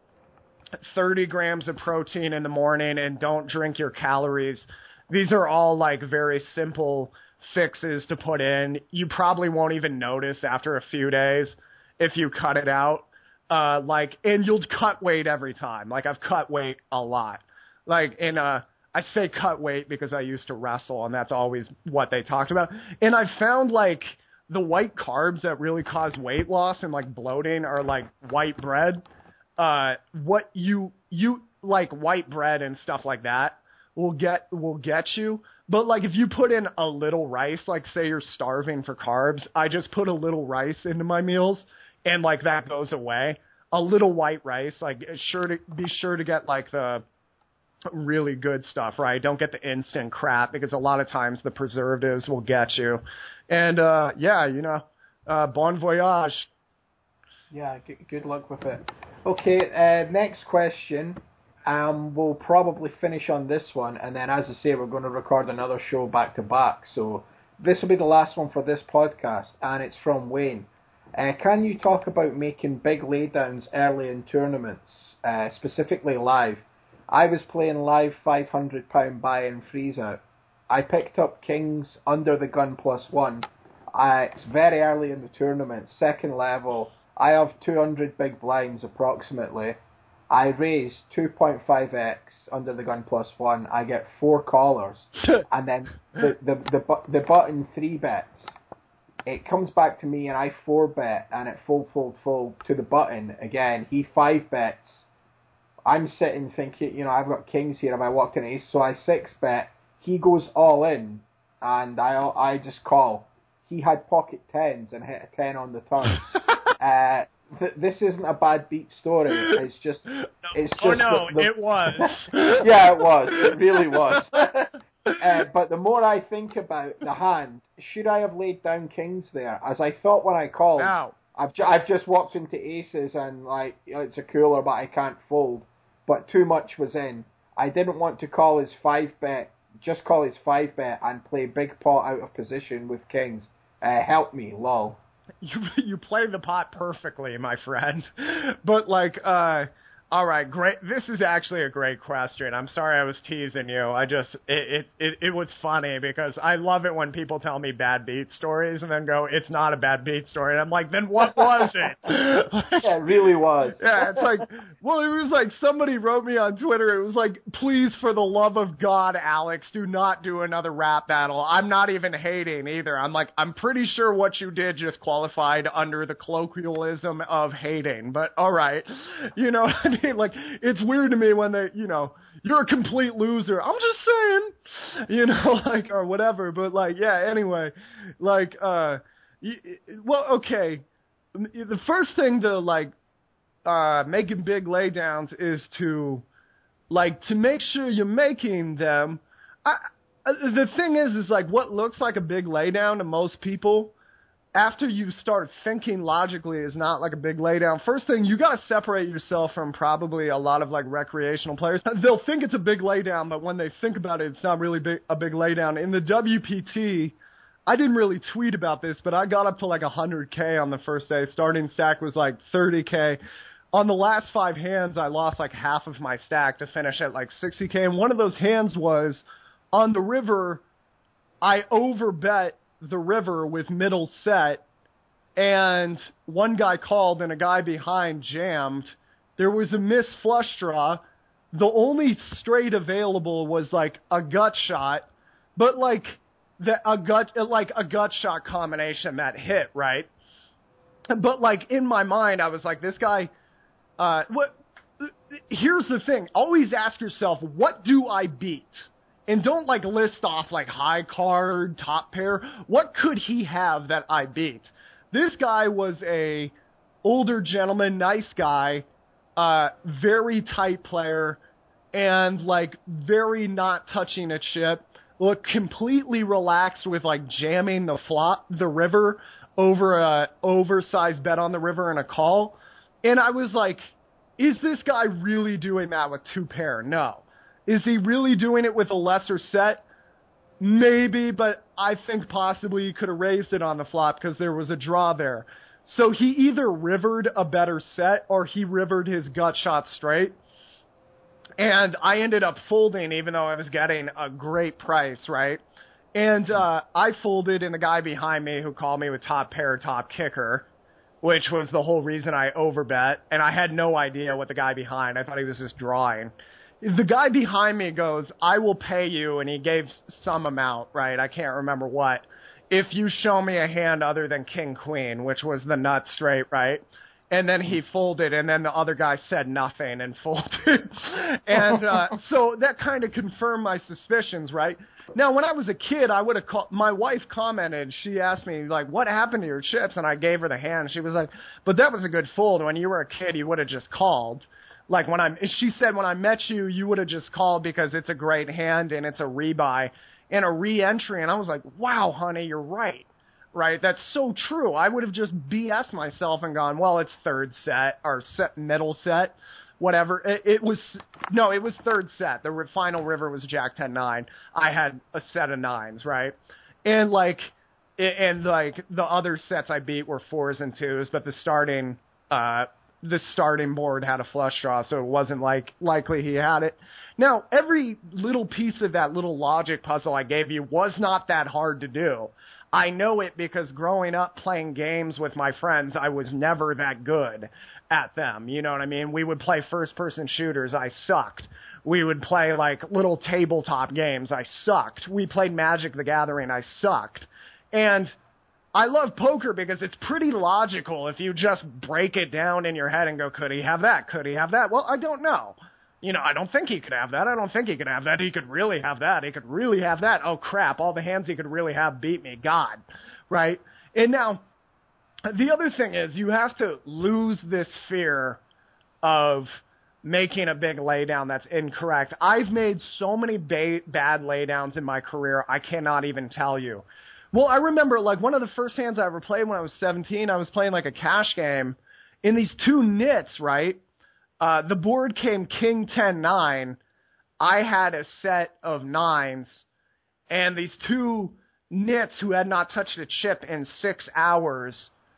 30 grams of protein in the morning, and don't drink your calories. These are all like very simple fixes to put in. You probably won't even notice after a few days if you cut it out. Like, and you'll cut weight every time. Like, I've cut weight a lot. Like, and I say cut weight because I used to wrestle, and that's always what they talked about. And I found like the white carbs that really cause weight loss and like bloating are like white bread. What you like white bread and stuff like that will get you. But, like, if you put in a little rice, like, say you're starving for carbs, I just put a little rice into my meals, and, like, that goes away. A little white rice, like, be sure to get, like, the really good stuff, right? Don't get the instant crap, because a lot of times the preservatives will get you. And, bon voyage. Yeah, good luck with it. Okay, next question. We'll probably finish on this one, and then, as I say, we're going to record another show back to back. So this will be the last one for this podcast, and it's from Wayne. Can you talk about making big laydowns early in tournaments, specifically live? I was playing live £500 buy-in freeze-out. I picked up kings under the gun +1. It's very early in the tournament, second level. I have 200 big blinds approximately. I raise 2.5x under the gun +1. I get 4 callers, and then the button 3 bets. It comes back to me, and I 4 bet, and it fold to the button again. He 5 bets. I'm sitting thinking, I've got kings here. Have I walked an ace? So I 6 bet. He goes all in, and I just call. He had pocket 10s and hit a 10 on the turn. This isn't a bad beat story. It's just. It was. Yeah, it was. It really was. But the more I think about the hand, should I have laid down kings there? As I thought when I called. No. I've just walked into aces and it's a cooler, but I can't fold. But too much was in. I didn't want to call his 5 bet. Just call his 5 bet and play big pot out of position with kings. Help me, lol. You play the pot perfectly, my friend. But, all right, great. This is actually a great question. I'm sorry I was teasing you. It was funny because I love it when people tell me bad beat stories and then go, it's not a bad beat story. And I'm like, then what was it? Yeah, it really was. Yeah, it's like, well, it was like somebody wrote me on Twitter. It was like, please, for the love of God, Alex, do not do another rap battle. I'm not even hating either. I'm like, I'm pretty sure what you did just qualified under the colloquialism of hating. But all right, you know what I mean? Like, it's weird to me when they, you're a complete loser. I'm just saying, or whatever. But, yeah, anyway, well, okay. The first thing to, making big laydowns is to make sure you're making them. The thing is what looks like a big laydown to most people, after you start thinking logically, is not like a big laydown. First thing, you got to separate yourself from probably a lot of recreational players. They'll think it's a big laydown, but when they think about it, it's not really a big laydown. In the WPT, I didn't really tweet about this, but I got up to 100K on the first day. Starting stack was 30K. On the last 5 hands, I lost half of my stack to finish at 60K. And one of those hands was on the river. I overbet the river with middle set, and one guy called and a guy behind jammed. There was a missed flush draw. The only straight available was a gut shot, but a gut shot combination that hit, right? But in my mind, I was like, this guy, here's the thing. Always ask yourself, what do I beat? And don't list off high card, top pair. What could he have that I beat? This guy was a older gentleman, nice guy, very tight player, and very not touching a chip. Looked completely relaxed with jamming the river over a oversized bet on the river and a call. And I was like, is this guy really doing that with 2 pair? No. Is he really doing it with a lesser set? Maybe, but I think possibly he could have raised it on the flop because there was a draw there. So he either rivered a better set or he rivered his gut shot straight. And I ended up folding even though I was getting a great price, right? And I folded, and the guy behind me who called me with top pair, top kicker, which was the whole reason I overbet. And I had no idea what the guy behind, I thought he was just drawing. The guy behind me goes, I will pay you, and he gave some amount, right? I can't remember what. If you show me a hand other than king queen, which was the nut straight, right? And then he folded, and then the other guy said nothing and folded. And so that kind of confirmed my suspicions, right? Now, when I was a kid, I would have called. My wife commented. She asked me, like, what happened to your chips? And I gave her the hand. She was like, but that was a good fold. When you were a kid, you would have just called. Like, she said, when I met you, you would have just called because it's a great hand and it's a rebuy and a re-entry. And I was like, wow, honey, you're right. Right? That's so true. I would have just BS myself and gone, well, it's third set or middle set. Whatever. It was third set. The final river was Jack 10-9. I had a set of 9s, right? And the other sets I beat were 4s and 2s, but the starting board had a flush draw, so it wasn't likely he had it. Now, every little piece of that little logic puzzle I gave you was not that hard to do. I know it because growing up playing games with my friends, I was never that good at them. You know what I mean? We would play first-person shooters. I sucked. We would play, little tabletop games. I sucked. We played Magic the Gathering. I sucked. And I love poker because it's pretty logical if you just break it down in your head and go, could he have that? Could he have that? Well, I don't know. I don't think he could have that. I don't think he could have that. He could really have that. He could really have that. Oh, crap. All the hands he could really have beat me. God. Right? And now, the other thing is you have to lose this fear of making a big laydown that's incorrect. I've made so many bad laydowns in my career, I cannot even tell you. Well, I remember, one of the first hands I ever played when I was 17, I was playing, a cash game in these 2 nits, right? The board came King 10-9. I had a set of 9s, and these 2 nits who had not touched a chip in 6 hours,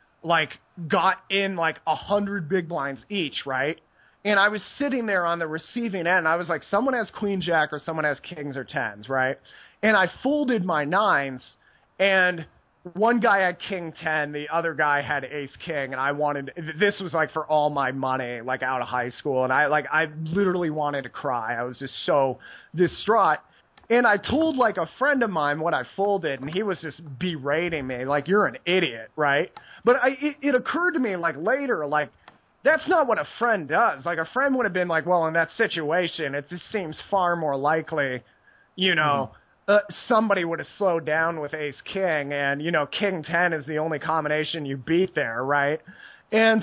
got in 100 big blinds each, right? And I was sitting there on the receiving end. I was like, someone has queen jack or someone has kings or 10s, right? And I folded my 9s, and one guy had king 10, the other guy had ace king, and this was for all my money, out of high school, and I literally wanted to cry. I was just so distraught. And I told a friend of mine what I folded, and he was just berating me, you're an idiot, right? But it occurred to me later, that's not what a friend does. A friend would have been well, in that situation, it just seems far more likely, somebody would have slowed down with ace king, and king 10 is the only combination you beat there, right? And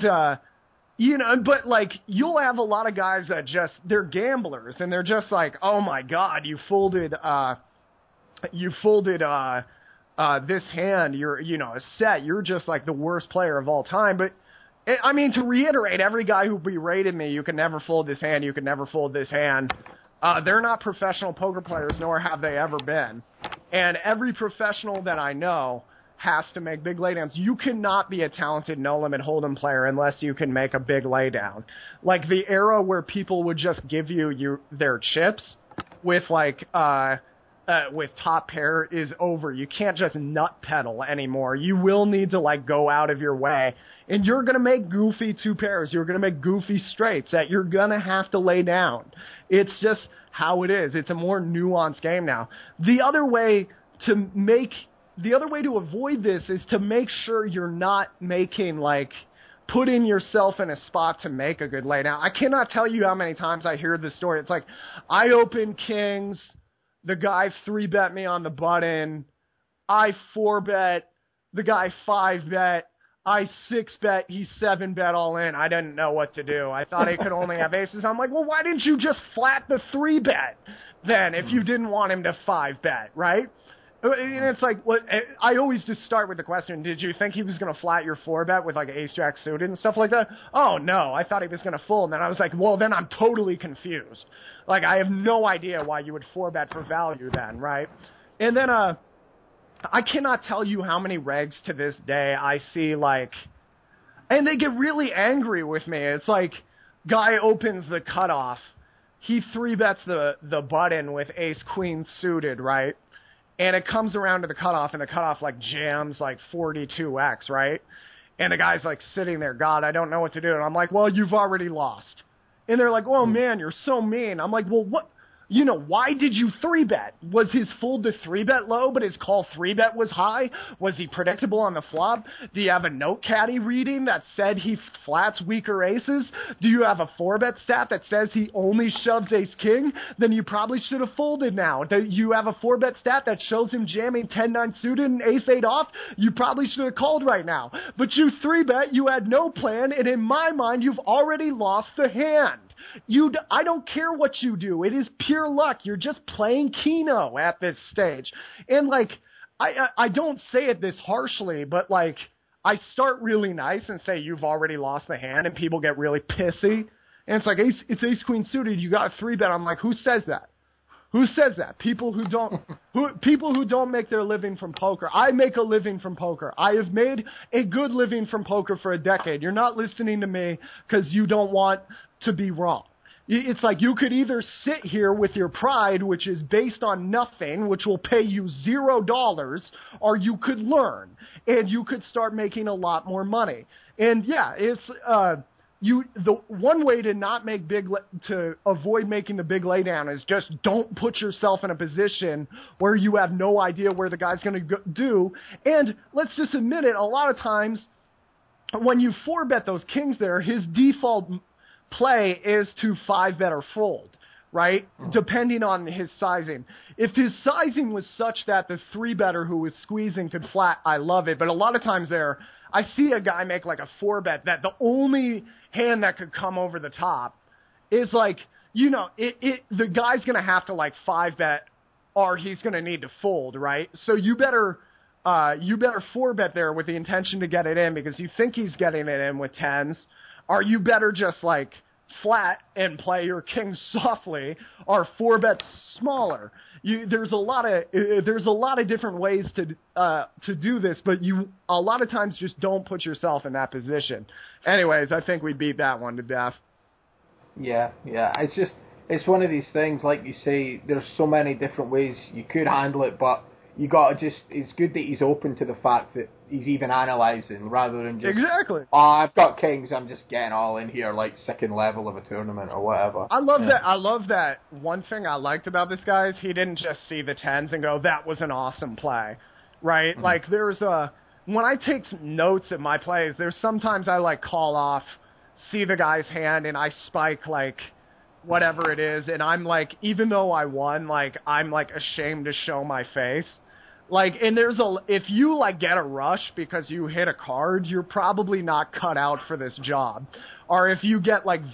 but you'll have a lot of guys that they're gamblers, and they're just oh my God, you folded this hand, you're a set, you're just the worst player of all time. But I mean, to reiterate, every guy who berated me, you can never fold this hand, you can never fold this hand. They're not professional poker players, nor have they ever been. And every professional that I know has to make big laydowns. You cannot be a talented no-limit hold'em player unless you can make a big laydown. The era where people would just give you their chips with with top pair is over. You can't just nut pedal anymore. You will need to go out of your way, and you're going to make goofy 2 pairs. You're going to make goofy straights that you're going to have to lay down. It's just how it is. It's a more nuanced game now. The other way to avoid this is to make sure you're not making putting yourself in a spot to make a good laydown. I cannot tell you how many times I hear this story. It's I opened kings, the guy 3-bet me on the button, I 4-bet, the guy 5-bet, I 6-bet, he 7-bet all in. I didn't know what to do. I thought he could only have aces. I'm well, why didn't you just flat the 3-bet then if you didn't want him to 5-bet, right? And it's what I always just start with the question, did you think he was going to flat your 4-bet with ace-jack suited and stuff like that? Oh, no, I thought he was going to fold. And then I was well, then I'm totally confused. I have no idea why you would 4-bet for value then, right? And then I cannot tell you how many regs to this day I see, and they get really angry with me. It's guy opens the cutoff. He 3-bets the button with ace-queen suited, right? And it comes around to the cutoff, and the cutoff, jams, 42x, right? And the guy's, sitting there, God, I don't know what to do. And I'm well, you've already lost. And they're oh, man, you're so mean. I'm well, what? why did you 3-bet? Was his fold to 3-bet low, but his call 3-bet was high? Was he predictable on the flop? Do you have a note caddy reading that said he flats weaker aces? Do you have a 4-bet stat that says he only shoves ace-king? Then you probably should have folded now. Do you have a 4-bet stat that shows him jamming 10-9 suited and ace-8 off? You probably should have called right now. But you 3-bet, you had no plan, and in my mind, you've already lost the hand. I don't care what you do. It is pure luck. You're just playing Keno at this stage. And, like, I don't say it this harshly, but, like, I start really nice and say you've already lost the hand, and people get really pissy. And it's like, it's ace-queen suited. You got a 3-bet. I'm like, who says that? Who says that? People who don't make their living from poker. I make a living from poker. I have made a good living from poker for a decade. You're not listening to me because you don't want to be wrong. It's like you could either sit here with your pride, which is based on nothing, which will pay you $0, or you could learn and you could start making a lot more money. And yeah, it's the one way to not make to avoid making the big laydown is just don't put yourself in a position where you have no idea where the guy's going to do. And let's just admit it, a lot of times when you 4-bet those kings there, his default play is to 5-bet or fold, right? Depending on his sizing. If his sizing was such that the 3-better who was squeezing could flat, I love it. But a lot of times there, I see a guy make like a 4-bet that the only hand that could come over the top is like, the guy's going to have to like 5-bet or he's going to need to fold, right? So you better 4-bet there with the intention to get it in because you think he's getting it in with 10s, or you better just like flat and play your kings softly, or 4-bet smaller. There's a lot of different ways to do this, but you a lot of times just don't put yourself in that position. Anyways, I think we beat that one to death. Yeah. It's one of these things, like you say, there's so many different ways you could handle it, but you got to it's good that he's open to the fact that he's even analysing rather than just, exactly. I've got kings, I'm just getting all in here like second level of a tournament or whatever. I love that. One thing I liked about this guy is he didn't just see the 10s and go, that was an awesome play, right? Mm-hmm. Like when I take notes at my plays, there's sometimes I like call off, see the guy's hand, and I spike like whatever it is, and I'm like, even though I won, like I'm like ashamed to show my face. Like, and if you like get a rush because you hit a card, you're probably not cut out for this job. Or if you get like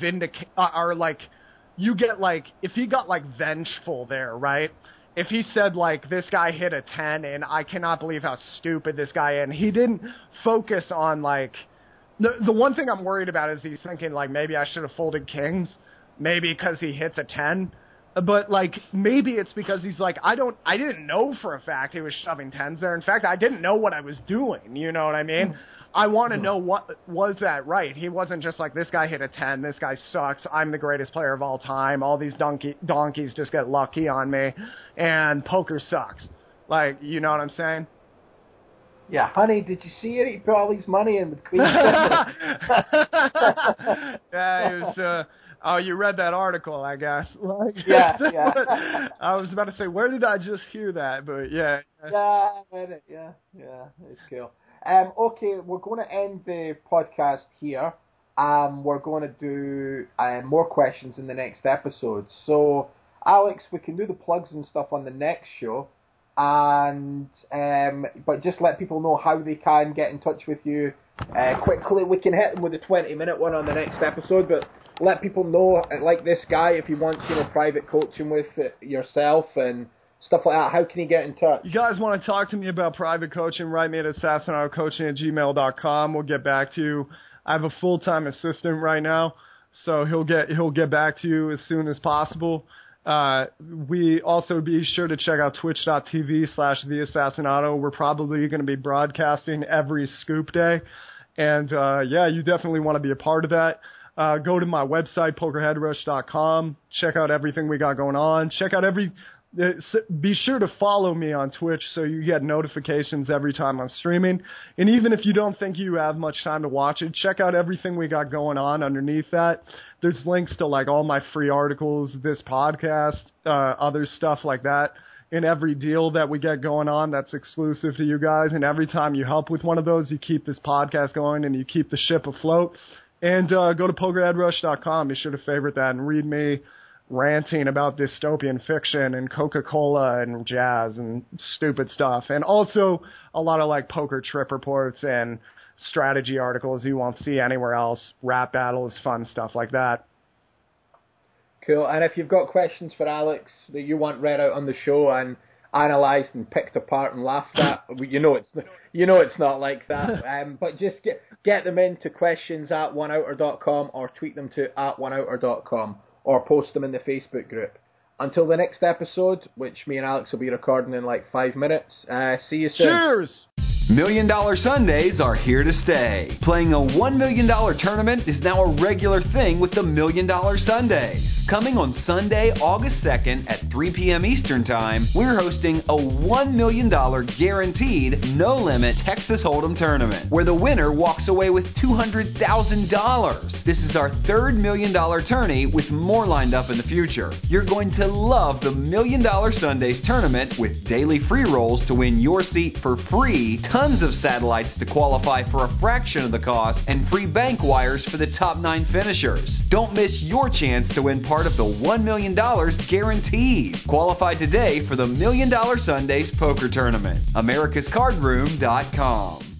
if he got like vengeful there, right? If he said like, this guy hit a 10 and I cannot believe how stupid this guy is, and he didn't focus on like, the one thing I'm worried about is he's thinking like, maybe I should have folded kings, maybe because he hits a 10. But, like, maybe it's because he's like, I didn't know for a fact he was shoving 10s there. In fact, I didn't know what I was doing. You know what I mean? I want to know was that right? He wasn't just like, this guy hit a 10, this guy sucks, I'm the greatest player of all time, all these donkeys just get lucky on me, and poker sucks. Like, you know what I'm saying? Yeah, honey, did you see it? He put all his money in with Queen. Yeah, it was... Oh, you read that article, I guess. Like, yeah. I was about to say, where did I just hear that? But yeah. Yeah, I read it. Yeah, it's cool. Okay, we're going to end the podcast here. We're going to do more questions in the next episode. So, Alex, we can do the plugs and stuff on the next show, and but just let people know how they can get in touch with you quickly. We can hit them with a 20-minute one on the next episode, but let people know, like this guy, if he wants, private coaching with yourself and stuff like that, how can he get in touch? You guys want to talk to me about private coaching, write me at assassinadocoaching@gmail.com. We'll get back to you. I have a full-time assistant right now, so he'll get back to you as soon as possible. We also be sure to check out twitch.tv/theassassinado. We're probably going to be broadcasting every scoop day. And, you definitely want to be a part of that. Go to my website, pokerheadrush.com. Check out everything we got going on. Check out every Be sure to follow me on Twitch so you get notifications every time I'm streaming. And even if you don't think you have much time to watch it, check out everything we got going on underneath that. There's links to like all my free articles, this podcast, other stuff like that. In every deal that we get going on that's exclusive to you guys. And every time you help with one of those, you keep this podcast going and you keep the ship afloat. And go to pokerheadrush.com. Be sure to favorite that and read me ranting about dystopian fiction and Coca-Cola and jazz and stupid stuff. And also a lot of like poker trip reports and strategy articles you won't see anywhere else. Rap battles, fun stuff like that. Cool. And if you've got questions for Alex that you want read out on the show and analysed and picked apart and laughed at, you know it's not like that. But just get them into questions@oneouter.com or tweet them to @oneouter.com or post them in the Facebook group. Until the next episode, which me and Alex will be recording in like 5 minutes. See you soon. Cheers! $1 Million Sundays are here to stay. Playing a $1 million tournament is now a regular thing with the $1 Million Sundays. Coming on Sunday, August 2nd at 3 p.m. Eastern Time, we're hosting a $1 million guaranteed, no-limit Texas Hold'em tournament, where the winner walks away with $200,000. This is our third $1 million tourney with more lined up in the future. You're going to love the $1 Million Sundays tournament with daily free rolls to win your seat for free, tons of satellites to qualify for a fraction of the cost, and free bank wires for the top 9 finishers. Don't miss your chance to win part of the $1 million guaranteed. Qualify today for the $1 Million Sundays Poker Tournament. AmericasCardRoom.com.